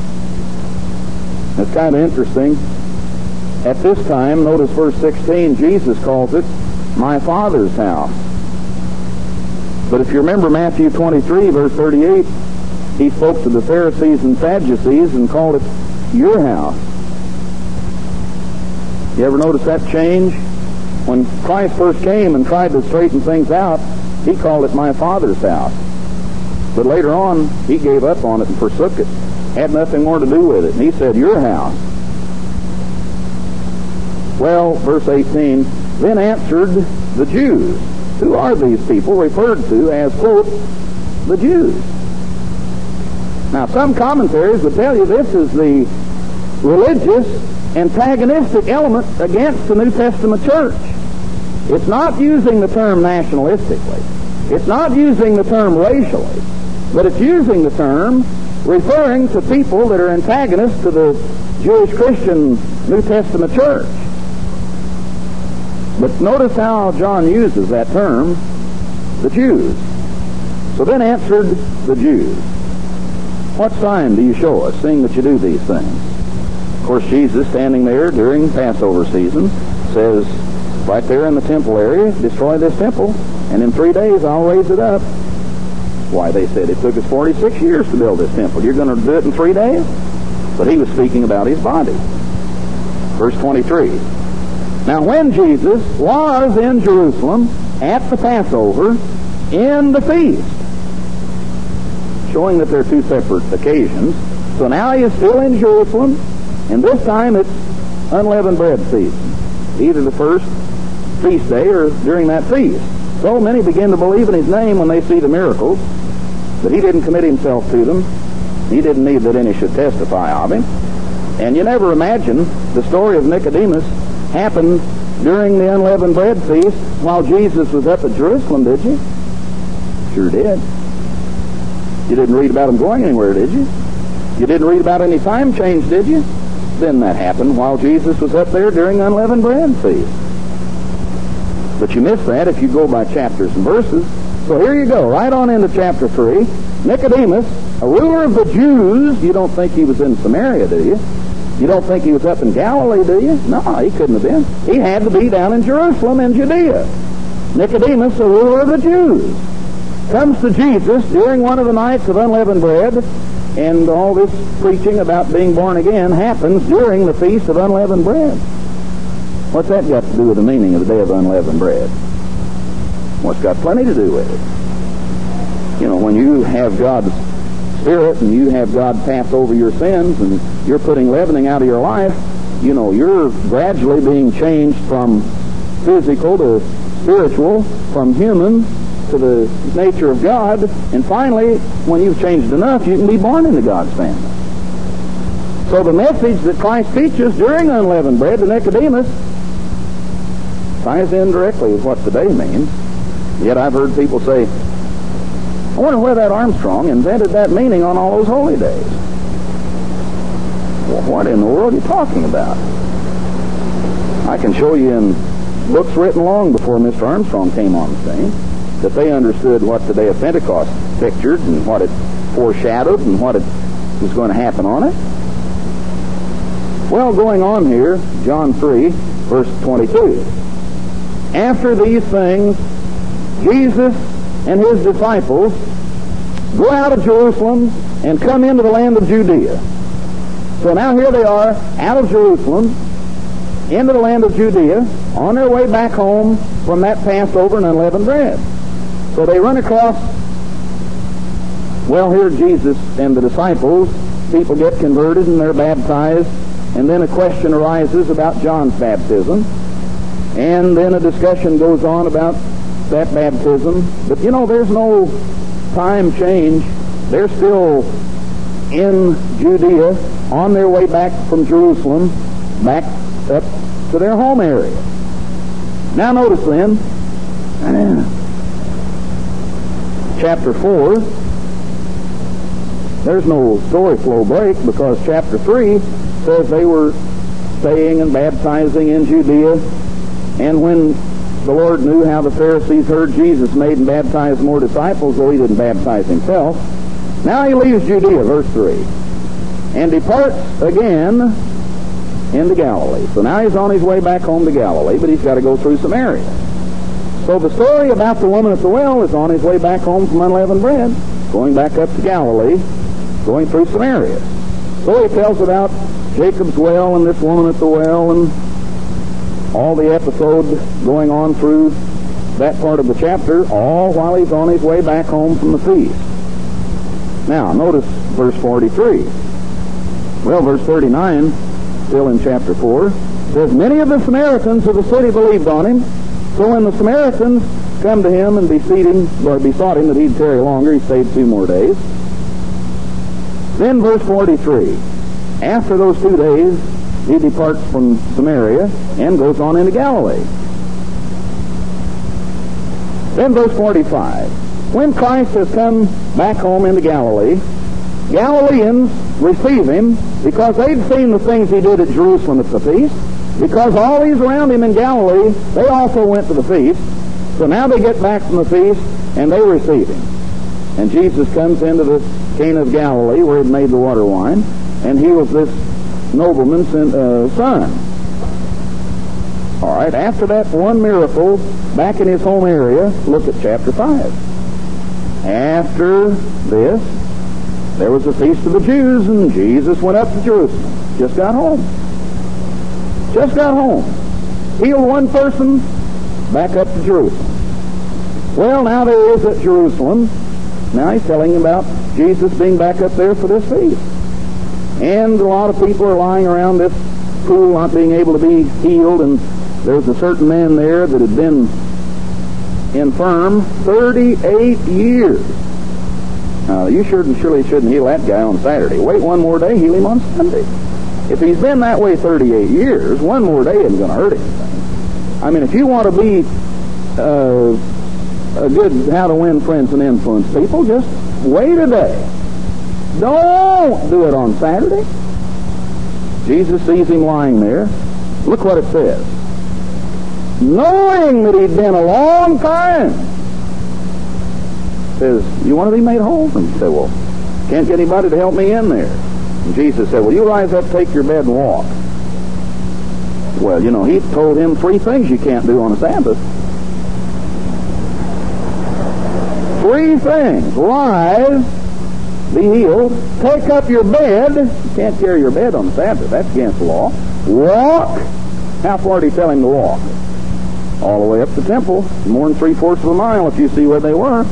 It's kind of interesting. At this time, notice verse sixteen, Jesus calls it my Father's house. But if you remember Matthew twenty-three, verse thirty-eight, he spoke to the Pharisees and Sadducees and called it your house. You ever notice that change? When Christ first came and tried to straighten things out, he called it my Father's house. But later on, he gave up on it and forsook it. Had nothing more to do with it. And he said, your house. Well, verse eighteen, then answered the Jews. Who are these people referred to as, quote, the Jews? Now, some commentaries would tell you this is the religious antagonistic element against the New Testament church. It's not using the term nationalistically. It's not using the term racially. But it's using the term referring to people that are antagonists to the Jewish Christian New Testament church. But notice how John uses that term, the Jews. So then answered the Jews, what sign do you show us, seeing that you do these things? Of course, Jesus, standing there during Passover season, says, right there in the temple area, destroy this temple, and in three days I'll raise it up. Why, they said it took us forty-six years to build this temple. You're going to do it in three days? But he was speaking about his body. Verse twenty-three. Now when Jesus was in Jerusalem at the Passover in the feast. showing that they're two separate occasions. So now he is still in Jerusalem, and this time it's unleavened bread season, either the first feast day or during that feast. So many begin to believe in his name when they see the miracles, but he didn't commit himself to them. He didn't need that any should testify of him. And you never imagine the story of Nicodemus happened during the unleavened bread feast while Jesus was up at Jerusalem, did you? Sure did. You didn't read about him going anywhere, did you? You didn't read about any time change, did you? Then that happened while Jesus was up there during the unleavened bread feast. But you miss that if you go by chapters and verses. So here you go, right on into chapter three. Nicodemus, a ruler of the Jews. You don't think he was in Samaria, do you? You don't think he was up in Galilee, do you? No, he couldn't have been. He had to be down in Jerusalem in Judea. Nicodemus, a ruler of the Jews, comes to Jesus during one of the nights of unleavened bread, and all this preaching about being born again happens during the Feast of Unleavened Bread. What's that got to do with the meaning of the Day of Unleavened Bread? Well, it's got plenty to do with it. You know, when you have God's Spirit and you have God pass over your sins and you're putting leavening out of your life, you know, you're gradually being changed from physical to spiritual, from human to the nature of God, and finally, when you've changed enough, you can be born into God's family. So the message that Christ teaches during unleavened bread to Nicodemus ties in directly with what today means. Yet I've heard people say, I wonder where that Armstrong invented that meaning on all those holy days. Well, what in the world are you talking about? I can show you in books written long before Mister Armstrong came on the scene that they understood what the day of Pentecost pictured and what it foreshadowed and what it was going to happen on it. Well, going on here, John three, verse twenty-two. After these things, Jesus and his disciples go out of Jerusalem and come into the land of Judea. So now here they are, out of Jerusalem, into the land of Judea, on their way back home from that Passover and unleavened bread. So they run across, well, here Jesus and the disciples, people get converted and they're baptized, and then a question arises about John's baptism, and then a discussion goes on about that baptism. But you know, there's no time change. They're still in Judea on their way back from Jerusalem back up to their home area. Now notice then, chapter four, there's no story flow break because chapter three says they were staying and baptizing in Judea, and when the Lord knew how the Pharisees heard Jesus made and baptized more disciples, though he didn't baptize himself. Now he leaves Judea, verse three, and departs again into Galilee. So now he's on his way back home to Galilee, but he's got to go through Samaria. So the story about the woman at the well is on his way back home from unleavened bread, going back up to Galilee, going through Samaria. So he tells about Jacob's well and this woman at the well and all the episode going on through that part of the chapter, all while he's on his way back home from the feast. Now, notice verse forty-three. Well, verse thirty-nine, still in chapter four, says, many of the Samaritans of the city believed on him. So when the Samaritans come to him and besought him, or besought him that he'd tarry longer, he stayed two more days. Then verse forty-three, after those two days, he departs from Samaria and goes on into Galilee. Then verse forty-five. When Christ has come back home into Galilee, Galileans receive him because they'd seen the things he did at Jerusalem at the feast. Because all these around him in Galilee, they also went to the feast. So now they get back from the feast and they receive him. And Jesus comes into the Cana of Galilee where he'd made the water wine and heals this nobleman's uh, son. All right, after that one miracle back in his home area, look at chapter five. After this, there was the feast of the Jews, and Jesus went up to Jerusalem. Just got home. Just got home. Healed one person, back up to Jerusalem. Well, now there is at Jerusalem Now he's telling him about Jesus being back up there for this feast. And a lot of people are lying around this pool not being able to be healed, and there's a certain man there that had been infirm thirty-eight years. Now, you sure and surely shouldn't heal that guy on Saturday. Wait one more day, heal him on Sunday. If he's been that way thirty-eight years, one more day isn't going to hurt anything. I mean, if you want to be uh, a good how to win friends and influence people, just wait a day. Don't do it on Saturday. Jesus sees him lying there. Look what it says. Knowing that he'd been a long time, says, you want to be made whole? And he said, well, can't get anybody to help me in there. And Jesus said, well, you rise up, take your bed and walk. Well, you know, he told him three things you can't do on a Sabbath. Three things. Rise, be healed, take up your bed. You can't carry your bed on the Sabbath. That's against the law. Walk. How far did he tell him to walk? All the way up to the temple. More than three-fourths of a mile if you see where they were.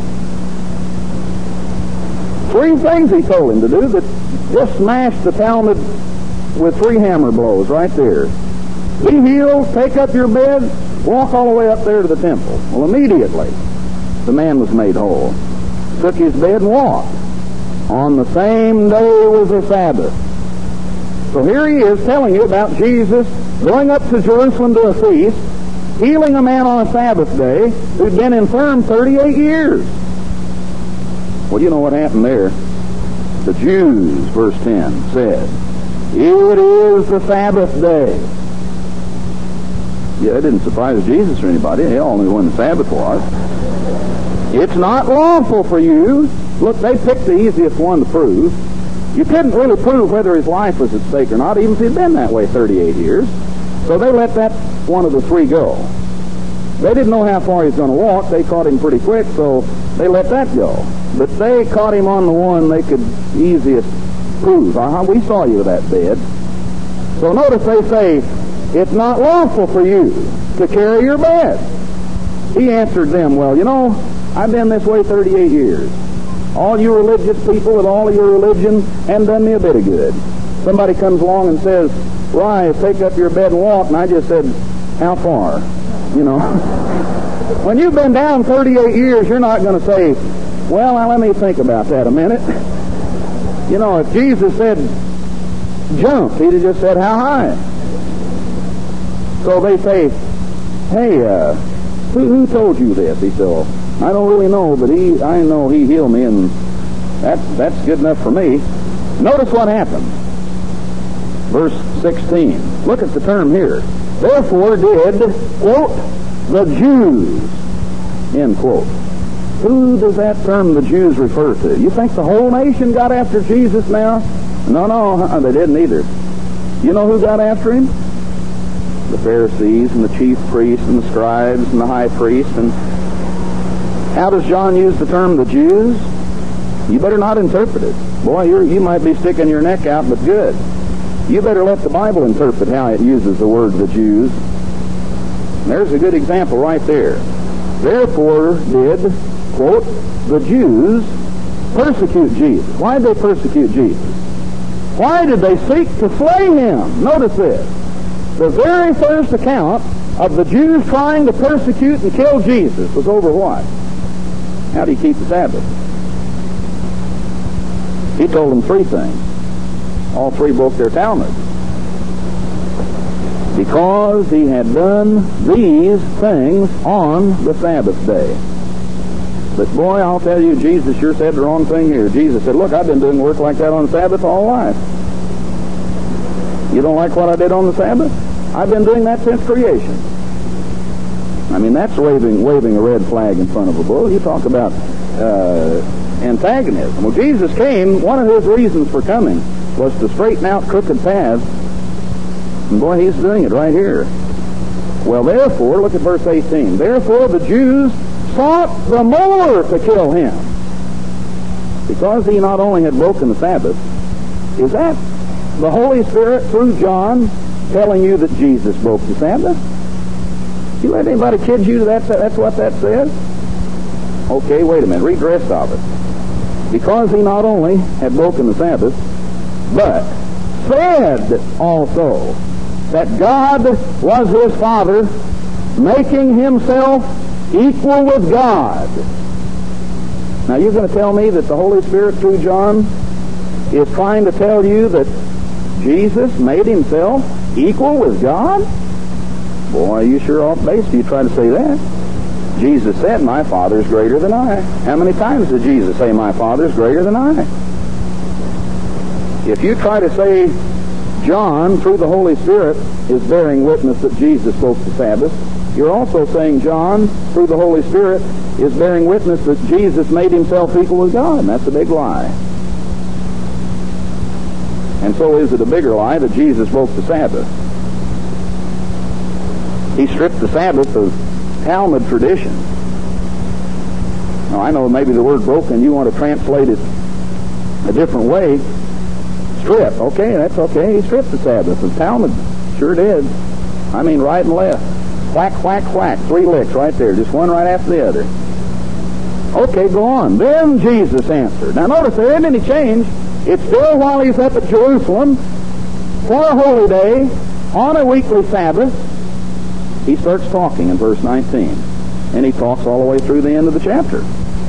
Three things he told him to do that just smashed the Talmud with three hammer blows right there. Be healed, take up your bed, walk all the way up there to the temple. Well, immediately, the man was made whole. Took his bed and walked. On the same day was a Sabbath. So here he is telling you about Jesus going up to Jerusalem to a feast, healing a man on a Sabbath day who'd been infirm thirty-eight years. Well, you know what happened there. The Jews, verse ten, said, it is the Sabbath day. Yeah, it didn't surprise Jesus or anybody. They all knew when the Sabbath was. It's not lawful for you. Look, they picked the easiest one to prove. You couldn't really prove whether his life was at stake or not, even if he'd been that way thirty-eight years. So they let that one of the three go. They didn't know how far he was going to walk. They caught him pretty quick, so they let that go. But they caught him on the one they could easiest prove. Uh-huh, we saw you with that bed. So notice they say, it's not lawful for you to carry your bed. He answered them, well, you know, I've been this way thirty-eight years. All you religious people with all of your religion haven't done me a bit of good. Somebody comes along and says, rise, take up your bed and walk, and I just said, how far? You know. When you've been down thirty-eight years, you're not going to say, well, now let me think about that a minute. You know, if Jesus said jump, he'd have just said how high. So they say, hey, uh, who, who told you this? He said, well, I don't really know, but he, I know he healed me, and that, that's good enough for me. Notice what happened. Verse sixteen. Look at the term here. Therefore did, quote, the Jews, end quote. Who does that term, the Jews, refer to? You think the whole nation got after Jesus now? No, no, they didn't either. You know who got after him? The Pharisees and the chief priests and the scribes and the high priests. And how does John use the term the Jews? You better not interpret it. Boy, you're, you might be sticking your neck out, but good. You better let the Bible interpret how it uses the word the Jews. There's a good example right there. Therefore did, quote, the Jews persecute Jesus. Why did they persecute Jesus? Why did they seek to slay him? Notice this. The very first account of the Jews trying to persecute and kill Jesus was over what? How do you keep the Sabbath? He told them three things. All three broke their Talmud. Because he had done these things on the Sabbath day. But boy, I'll tell you, Jesus sure said the wrong thing here. Jesus said, look, I've been doing work like that on the Sabbath all life. You don't like what I did on the Sabbath? I've been doing that since creation. I mean, that's waving waving a red flag in front of a bull. You talk about uh, antagonism. Well, Jesus came, one of his reasons for coming was to straighten out crooked paths. And boy, he's doing it right here. Well, therefore, look at verse eighteen. Therefore the Jews sought the more to kill him, because he not only had broken the Sabbath. Is that the Holy Spirit through John telling you that Jesus broke the Sabbath? You let anybody kid you that that's what that says? Okay, wait a minute. Read the rest of it. because he not only had broken the Sabbath, but said also that God was his Father, making himself equal with God. Now you're going to tell me that the Holy Spirit through John is trying to tell you that Jesus made himself equal with God? Boy, you sure off base if you try to say that. Jesus said, my Father is greater than I. How many times did Jesus say, my Father is greater than I? If you try to say John, through the Holy Spirit, is bearing witness that Jesus broke the Sabbath, you're also saying John, through the Holy Spirit, is bearing witness that Jesus made himself equal with God. And that's a big lie. And so is it a bigger lie that Jesus broke the Sabbath. He stripped the Sabbath of Talmud tradition. Now, I know maybe the word broken, you want to translate it a different way. Strip. Okay, that's okay. He stripped the Sabbath of Talmud. Sure did. I mean, right and left. Whack, whack, whack. Three licks right there. Just one right after the other. Okay, go on. Then Jesus answered. Now, notice there isn't any change. It's still while he's up at Jerusalem for a holy day on a weekly Sabbath. He starts talking in verse nineteen. And he talks all the way through the end of the chapter.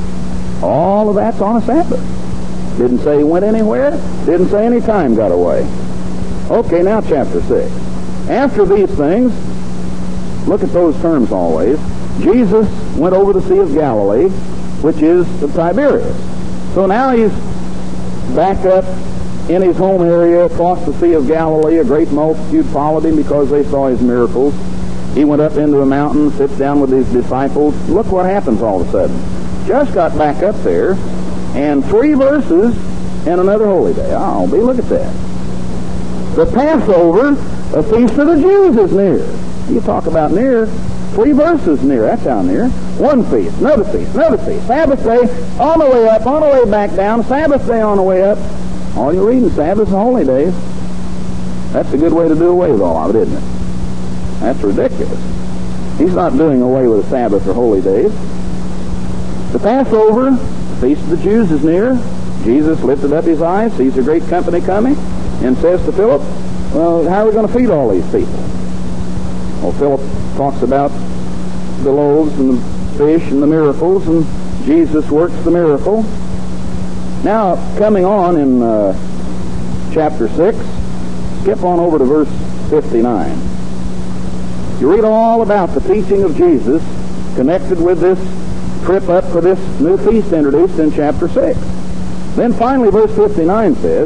All of that's on a Sabbath. Didn't say he went anywhere. Didn't say any time got away. Okay, now chapter six. After these things, look at those terms always. Jesus went over the Sea of Galilee, which is the Tiberias. So now he's back up in his home area across the Sea of Galilee. A great multitude followed him because they saw his miracles. He went up into the mountain, sits down with his disciples. Look what happens all of a sudden. Just got back up there, and three verses and another holy day. Oh, be look at that. The Passover, a feast of the Jews, is near. You talk about near. Three verses near. That's how near. One feast, another feast, another feast. Sabbath day on the way up, on the way back down. Sabbath day on the way up. All you're reading, Sabbath and holy days. That's a good way to do away with all of it, isn't it? That's ridiculous. He's not doing away with the Sabbath or holy days. The Passover, the feast of the Jews, is near. Jesus lifted up his eyes, sees a great company coming, and says to Philip, well, how are we going to feed all these people? Well, Philip talks about the loaves and the fish and the miracles, and Jesus works the miracle. Now, coming on in uh, chapter six, skip on over to verse fifty-nine. You read all about the teaching of Jesus connected with this trip up for this new feast introduced in chapter six. Then finally verse fifty-nine says,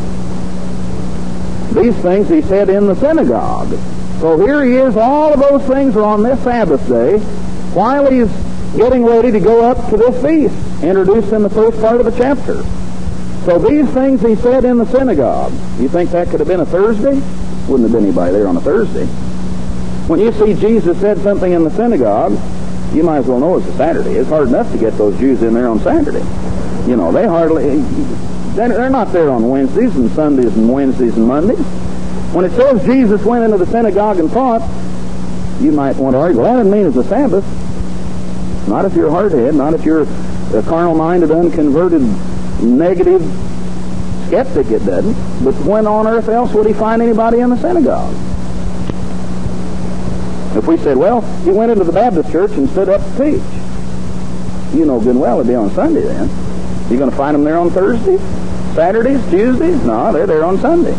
these things he said in the synagogue. So here he is, all of those things are on this Sabbath day, while he's getting ready to go up to this feast, introduced in the first part of the chapter. So these things he said in the synagogue. You think that could have been a Thursday? Wouldn't have been anybody there on a Thursday. When you see Jesus said something in the synagogue, you might as well know it's a Saturday. It's hard enough to get those Jews in there on Saturday. You know, they hardly, they're not there on Wednesdays and Sundays and Wednesdays and Mondays. When it says Jesus went into the synagogue and taught, you might want to argue, well, that doesn't mean it's a Sabbath. Not if you're a hardhead, not if you're a carnal-minded, unconverted, negative skeptic, it doesn't. But when on earth else would he find anybody in the synagogue? If we said, well, he went into the Baptist church and stood up to teach, you know good and well it'd be on Sunday then. You going to find them there on Thursdays, Saturdays, Tuesdays? No, they're there on Sunday.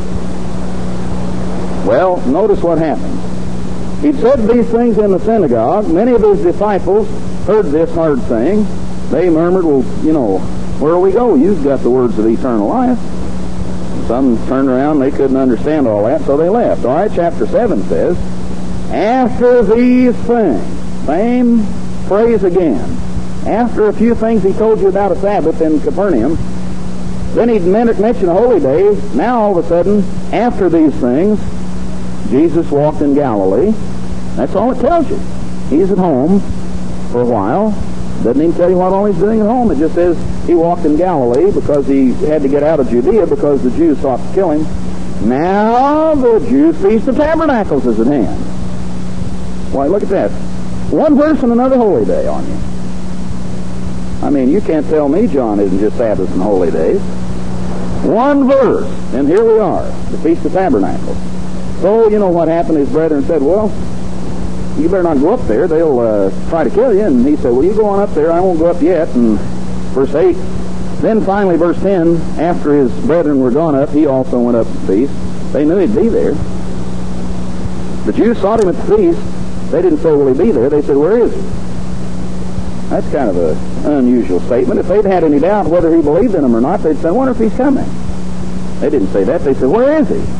Well, notice what happened. He said these things in the synagogue. Many of his disciples heard this hard saying. They murmured, well, you know, where do we go? You've got the words of eternal life. Some turned around, they couldn't understand all that, so they left. All right, chapter seven says, after these things, same phrase again, after a few things he told you about a Sabbath in Capernaum, then he'd mention a holy day. Now all of a sudden, after these things, Jesus walked in Galilee. That's all it tells you. He's at home for a while. Doesn't even tell you what all he's doing at home. It just says he walked in Galilee because he had to get out of Judea because the Jews sought to kill him. Now the Jews' Feast of Tabernacles is at hand. Why, look at that. One verse and another holy day on you. I mean, you can't tell me John isn't just Sabbaths and holy days. One verse, and here we are, the Feast of Tabernacles. So, you know what happened? His brethren said, well, you better not go up there. They'll uh, try to kill you. And he said, well, you go on up there. I won't go up yet. And verse eight. Then finally, verse ten, after his brethren were gone up, he also went up to the feast. They knew he'd be there. The Jews sought him at the feast. They didn't say, will he be there? They said, where is he? That's kind of an unusual statement. If they'd had any doubt whether he believed in them or not, they'd say, I wonder if he's coming. They didn't say that. They said, where is he?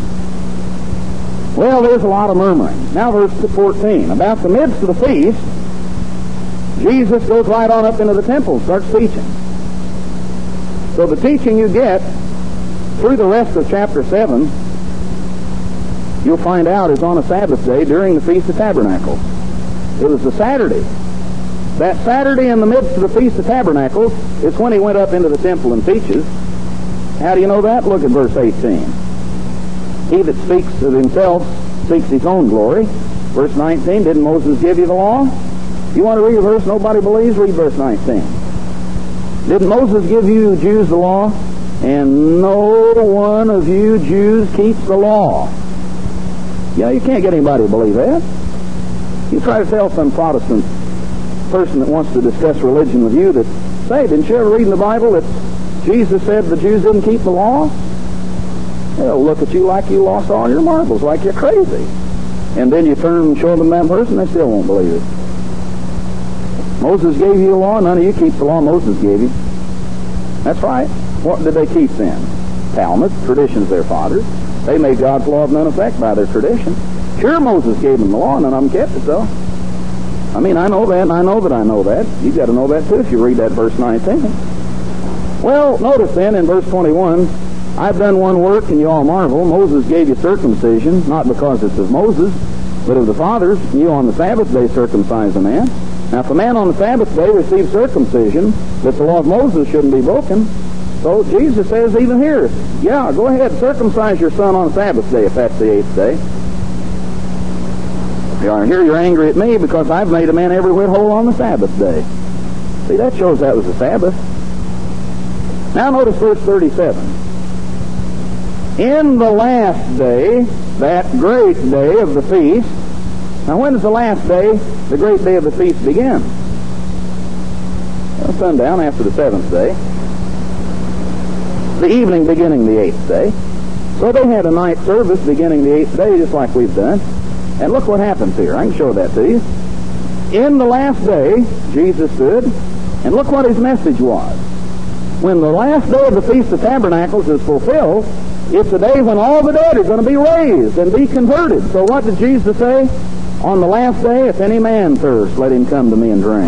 Well, there's a lot of murmuring. Now verse fourteen. About the midst of the feast, Jesus goes right on up into the temple and starts teaching. So the teaching you get through the rest of chapter seven, you'll find out is on a Sabbath day during the Feast of Tabernacles. It was the Saturday. That Saturday in the midst of the Feast of Tabernacles is when he went up into the temple and teaches. How do you know that? Look at verse eighteen. He that speaks of himself seeks his own glory. Verse nineteen, didn't Moses give you the law? You want to read a verse nobody believes? Read verse nineteen. Didn't Moses give you Jews the law? And no one of you Jews keeps the law. Yeah, you can't get anybody to believe that. You try to tell some Protestant person that wants to discuss religion with you that, say, didn't you ever read in the Bible that Jesus said the Jews didn't keep the law? They'll look at you like you lost all your marbles, like you're crazy. And then you turn and show them that person, they still won't believe it. Moses gave you the law, none of you keep the law Moses gave you. That's right. What did they keep then? Talmud, traditions of their fathers. They made God's law of none effect by their tradition. Sure, Moses gave them the law, none of them kept it, though. I mean, I know that, and I know that I know that. You've got to know that, too, if you read that verse nineteen. Well, notice then, in verse twenty-one, I've done one work, and you all marvel. Moses gave you circumcision, not because it's of Moses, but of the fathers. You on the Sabbath day circumcise a man. Now, if a man on the Sabbath day receives circumcision, that the law of Moses shouldn't be broken. So Jesus says even here, yeah, go ahead, circumcise your son on the Sabbath day if that's the eighth day. Here you're angry at me because I've made a man every whit whole on the Sabbath day. See, that shows that was the Sabbath. Now notice verse thirty-seven. In the last day, that great day of the feast. Now when is the last day, the great day of the feast begin? Well, sundown after the seventh day. The evening beginning the eighth day. So they had a night service beginning the eighth day, just like we've done. And look what happens here. I can show that to you. In the last day, Jesus stood, and look what his message was. When the last day of the Feast of Tabernacles is fulfilled, it's a day when all the dead are going to be raised and be converted. So what did Jesus say? On the last day, if any man thirst, let him come to me and drink.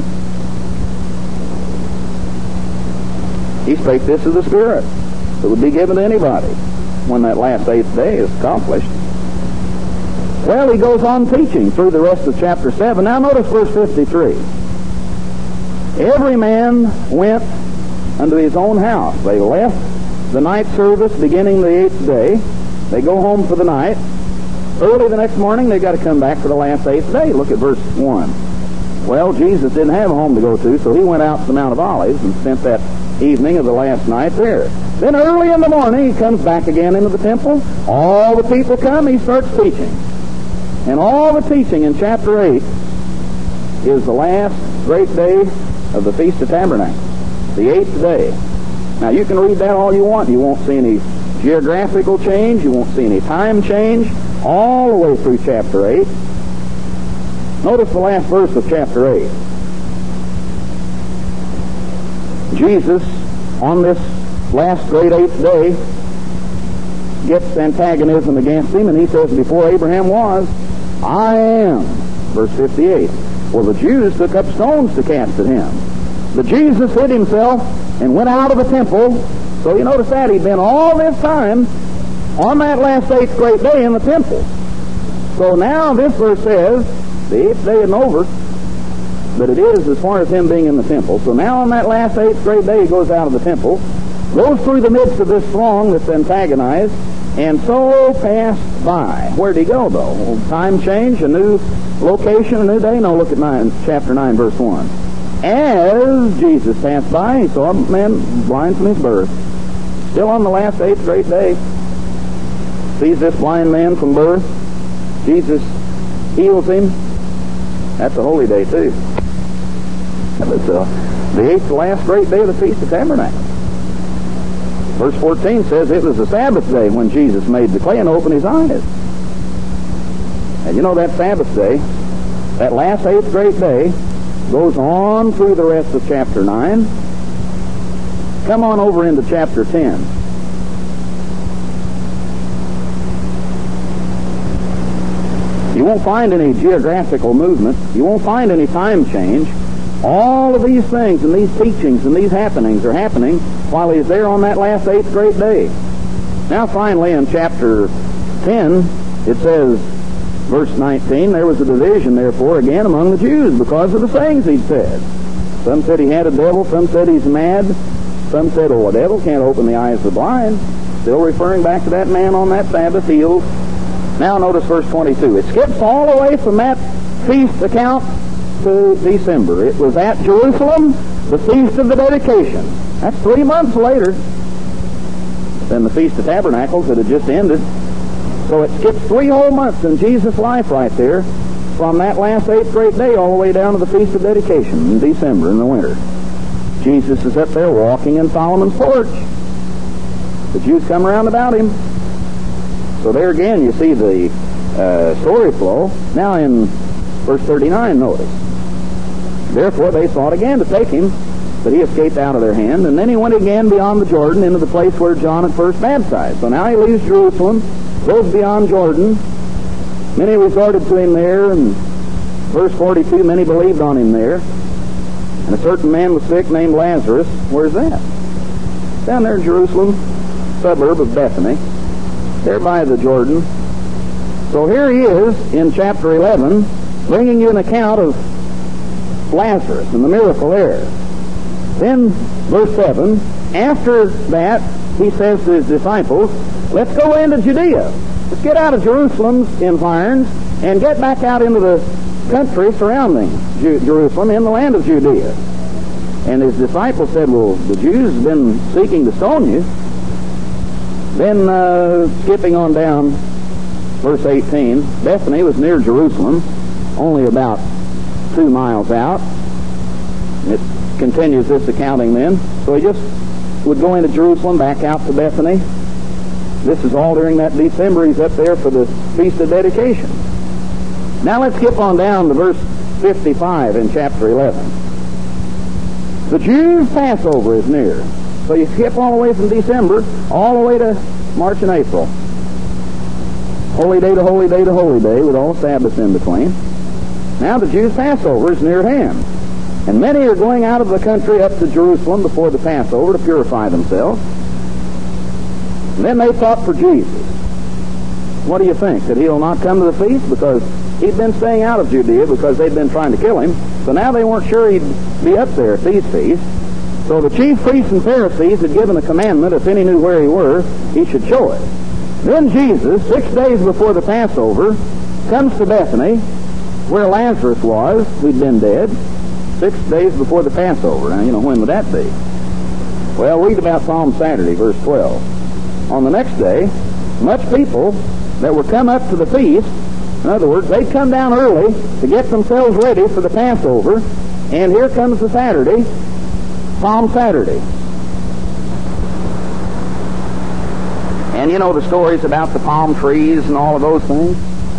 He spake this of the Spirit that would be given to anybody when that last eighth day is accomplished. Well, he goes on teaching through the rest of chapter seven. Now notice verse fifty-three. Every man went unto his own house. They left the night service beginning the eighth day. They go home for the night. Early the next morning, they've got to come back for the last eighth day. Look at verse one. Well, Jesus didn't have a home to go to, so he went out to the Mount of Olives and spent that evening of the last night there. Then early in the morning, he comes back again into the temple. All the people come, he starts teaching. And all the teaching in chapter eight is the last great day of the Feast of Tabernacles, the eighth day. Now, you can read that all you want. You won't see any geographical change. You won't see any time change all the way through chapter eight. Notice the last verse of chapter eight. Jesus, on this last great eighth day, gets antagonism against him, and he says, before Abraham was, I am. Verse fifty-eight. Well, the Jews took up stones to cast at him. But Jesus hid himself and went out of the temple. So you notice that he'd been all this time on that last eighth great day in the temple. So now this verse says, the eighth day isn't over, but it is as far as him being in the temple. So now on that last eighth great day, he goes out of the temple, goes through the midst of this throng that's antagonized, and so passed by. Where'd he go, though? Time change, a new location, a new day? No, look at nine, chapter nine, verse one. As Jesus passed by, he saw a man blind from his birth. Still on the last eighth great day, sees this blind man from birth. Jesus heals him. That's a holy day too. That was uh, the eighth last great day of the Feast of Tabernacles. Verse fourteen says it was the Sabbath day when Jesus made the clay and opened his eyes. And you know that Sabbath day, that last eighth great day, goes on through the rest of chapter nine. Come on over into chapter ten. You won't find any geographical movement. You won't find any time change. All of these things and these teachings and these happenings are happening while he's there on that last eighth great day. Now finally in chapter ten, it says, verse nineteen, there was a division therefore again among the Jews because of the sayings he'd said. Some said he had a devil, some said he's mad, some said, oh, a devil can't open the eyes of the blind. Still referring back to that man on that Sabbath healed. Now notice verse twenty-two. It skips all the way from that feast account to December. It was at Jerusalem, the Feast of the Dedication. That's three months later than the Feast of Tabernacles that had just ended. So it skips three whole months in Jesus' life right there, from that last eighth great day all the way down to the Feast of Dedication in December in the winter. Jesus is up there walking in Solomon's porch. The Jews come around about him. So there again you see the uh, story flow. Now in verse thirty-nine, notice. Therefore they sought again to take him, but he escaped out of their hand. And then he went again beyond the Jordan into the place where John had first baptized. So now he leaves Jerusalem, goes beyond Jordan. Many resorted to him there, and verse forty-two, many believed on him there. And a certain man was sick named Lazarus. Where's that? Down there in Jerusalem, suburb of Bethany, there by the Jordan. So here he is in chapter eleven, bringing you an account of Lazarus and the miracle there. Then, verse seven, after that, he says to his disciples, let's go into Judea. Let's get out of Jerusalem's environs and get back out into the country surrounding Ju- Jerusalem in the land of Judea. And his disciples said, well, the Jews have been seeking to stone you. Then, uh, skipping on down, verse eighteen, Bethany was near Jerusalem, only about two miles out. It continues this accounting then. So he just would go into Jerusalem, back out to Bethany. This is all during that December. He's up there for the Feast of Dedication. Now let's skip on down to verse fifty-five in chapter eleven. The Jews' Passover is near. So you skip all the way from December, all the way to March and April. Holy day to holy day to holy day, with all the Sabbaths in between. Now the Jews' Passover is near at hand. And many are going out of the country up to Jerusalem before the Passover to purify themselves. And then they thought for Jesus. What do you think? That he'll not come to the feast? Because he'd been staying out of Judea because they'd been trying to kill him. So now they weren't sure he'd be up there at these feasts. So the chief priests and Pharisees had given a commandment, if any knew where he were, he should show it. Then Jesus, six days before the Passover, comes to Bethany, where Lazarus was, who'd been dead, six days before the Passover. Now, you know, when would that be? Well, read about Palm Saturday, verse twelve. On the next day, much people that were come up to the feast, in other words, they'd come down early to get themselves ready for the Passover, and here comes the Saturday, Palm Saturday. And you know the stories about the palm trees and all of those things?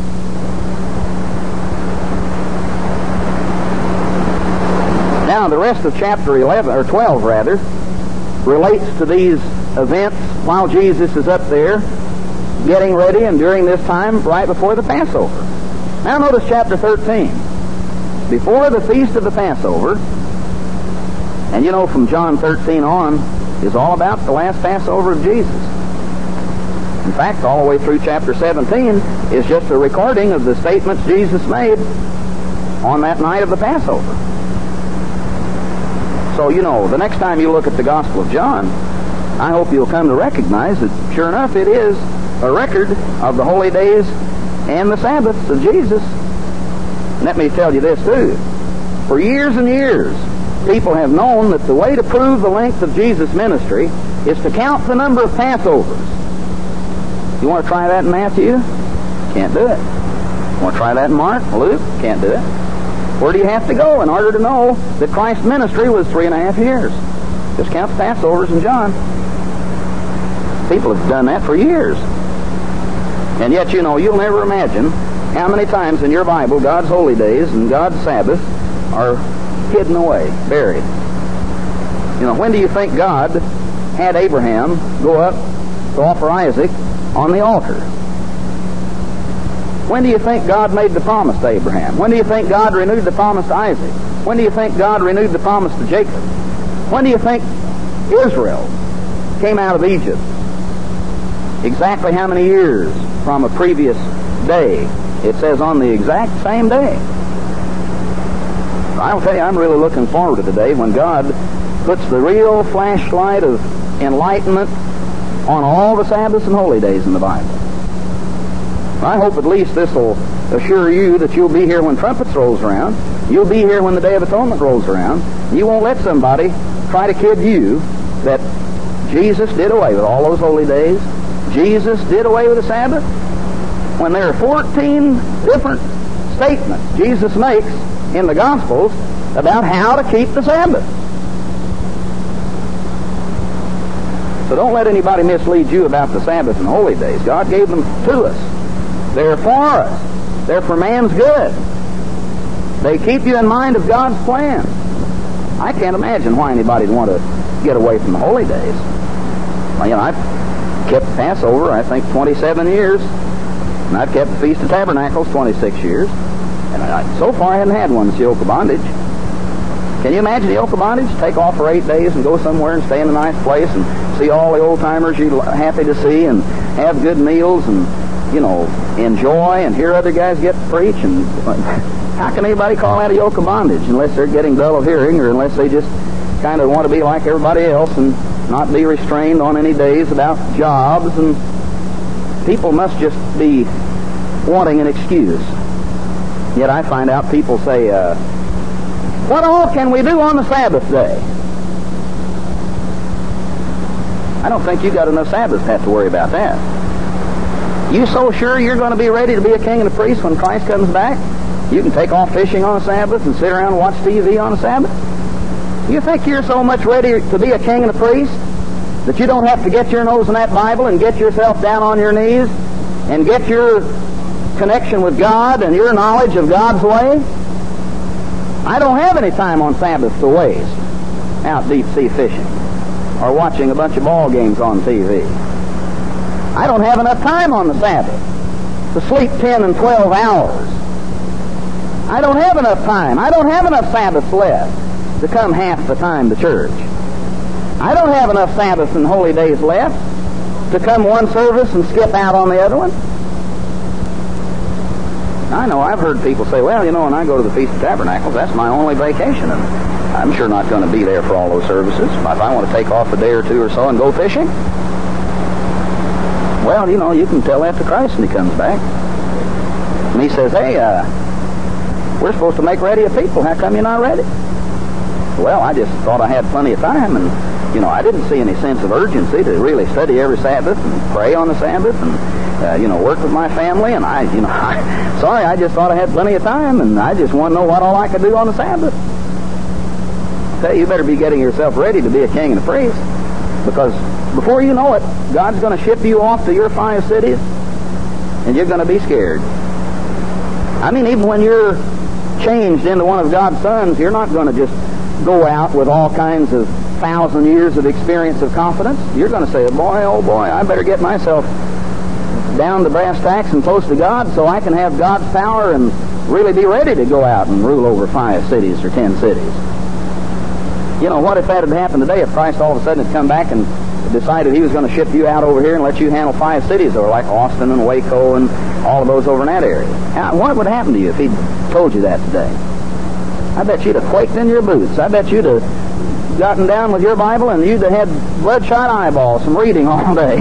Now, the rest of chapter eleven, or twelve rather, relates to these events while Jesus is up there getting ready and during this time right before the Passover. Now notice chapter thirteen. Before the feast of the Passover, and you know from John thirteen on, is all about the last Passover of Jesus. In fact, all the way through chapter seventeen is just a recording of the statements Jesus made on that night of the Passover. So, you know, the next time you look at the Gospel of John, I hope you'll come to recognize that, sure enough, it is a record of the holy days and the Sabbaths of Jesus. Let me tell you this, too. For years and years, people have known that the way to prove the length of Jesus' ministry is to count the number of Passovers. You want to try that in Matthew? Can't do it. You want to try that in Mark, Luke? Can't do it. Where do you have to go in order to know that Christ's ministry was three and a half years? Just count the Passovers in John. People have done that for years. And yet, you know, you'll never imagine how many times in your Bible God's holy days and God's Sabbath are hidden away, buried. You know, when do you think God had Abraham go up to offer Isaac on the altar? When do you think God made the promise to Abraham? When do you think God renewed the promise to Isaac? When do you think God renewed the promise to Jacob? When do you think Israel came out of Egypt? Exactly how many years from a previous day? It says on the exact same day. I'll tell you, I'm really looking forward to the day when God puts the real flashlight of enlightenment on all the Sabbaths and holy days in the Bible. I hope at least this will assure you that you'll be here when trumpets rolls around. You'll be here when the Day of Atonement rolls around. You won't let somebody try to kid you that Jesus did away with all those holy days. Jesus did away with the Sabbath. When there are fourteen different statements Jesus makes in the Gospels about how to keep the Sabbath. So don't let anybody mislead you about the Sabbath and holy days. God gave them to us. They're for us. They're for man's good. They keep you in mind of God's plan. I can't imagine why anybody'd want to get away from the holy days. Well, you know, I've kept Passover, I think, twenty-seven years. And I've kept the Feast of Tabernacles twenty-six years. And I, so far I haven't had one since the yoke of bondage. Can you imagine the yoke of bondage? Take off for eight days and go somewhere and stay in a nice place and see all the old-timers you're happy to see and have good meals and, you know, enjoy and hear other guys get to preach. And how can anybody call that a yoke of bondage unless they're getting dull of hearing or unless they just kind of want to be like everybody else and not be restrained on any days about jobs? And people must just be wanting an excuse. Yet I find out people say, uh, what all can we do on the Sabbath day? I don't think you got enough Sabbaths to have to worry about that. You so sure you're going to be ready to be a king and a priest when Christ comes back? You can take off fishing on a Sabbath and sit around and watch T V on a Sabbath? You think you're so much ready to be a king and a priest that you don't have to get your nose in that Bible and get yourself down on your knees and get your connection with God and your knowledge of God's way? I don't have any time on Sabbath to waste out deep sea fishing or watching a bunch of ball games on T V. I don't have enough time on the Sabbath to sleep ten and twelve hours. I don't have enough time. I don't have enough Sabbaths left to come half the time to church. I don't have enough Sabbaths and holy days left to come one service and skip out on the other one. I know I've heard people say, well, you know, when I go to the Feast of Tabernacles, that's my only vacation, and I'm sure not going to be there for all those services. If I want to take off a day or two or so and go fishing, well, you know, you can tell that to Christ when he comes back. And he says, hey, uh, we're supposed to make ready a people. How come you're not ready? Well, I just thought I had plenty of time, and, you know, I didn't see any sense of urgency to really study every Sabbath and pray on the Sabbath and, uh, you know, work with my family. And I, you know, I, sorry, I just thought I had plenty of time, and I just want to know what all I could do on the Sabbath. I tell you, you better be getting yourself ready to be a king and a priest, because before you know it, God's going to ship you off to your five cities, and you're going to be scared. I mean, even when you're changed into one of God's sons, you're not going to just go out with all kinds of thousand years of experience of confidence. You're going to say, boy, oh boy, I better get myself down to brass tacks and close to God so I can have God's power and really be ready to go out and rule over five cities or ten cities. You know, what if that had happened today, if Christ all of a sudden had come back and decided he was going to ship you out over here and let you handle five cities, or like Austin and Waco and all of those over in that area? How, what would happen to you if he'd told you that today? I bet you'd have quaked in your boots. I bet you'd have gotten down with your Bible and you'd have had bloodshot eyeballs from reading all day.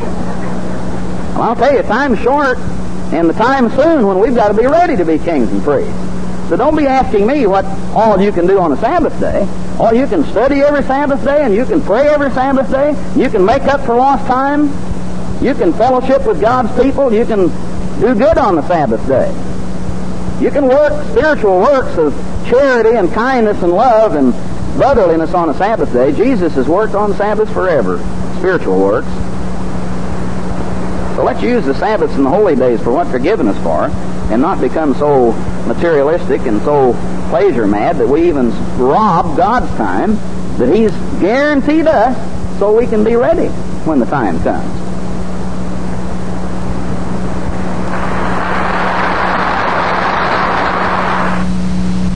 Well, I'll tell you, time's short, and the time's soon when we've got to be ready to be kings and priests. So don't be asking me what all you can do on a Sabbath day. All you can study every Sabbath day, and you can pray every Sabbath day. You can make up for lost time. You can fellowship with God's people. You can do good on the Sabbath day. You can work spiritual works of charity and kindness and love and brotherliness on a Sabbath day. Jesus has worked on Sabbaths forever, spiritual works. So let's use the Sabbaths and the holy days for what they're given us for, and not become so materialistic and so pleasure-mad that we even rob God's time that He's guaranteed us so we can be ready when the time comes.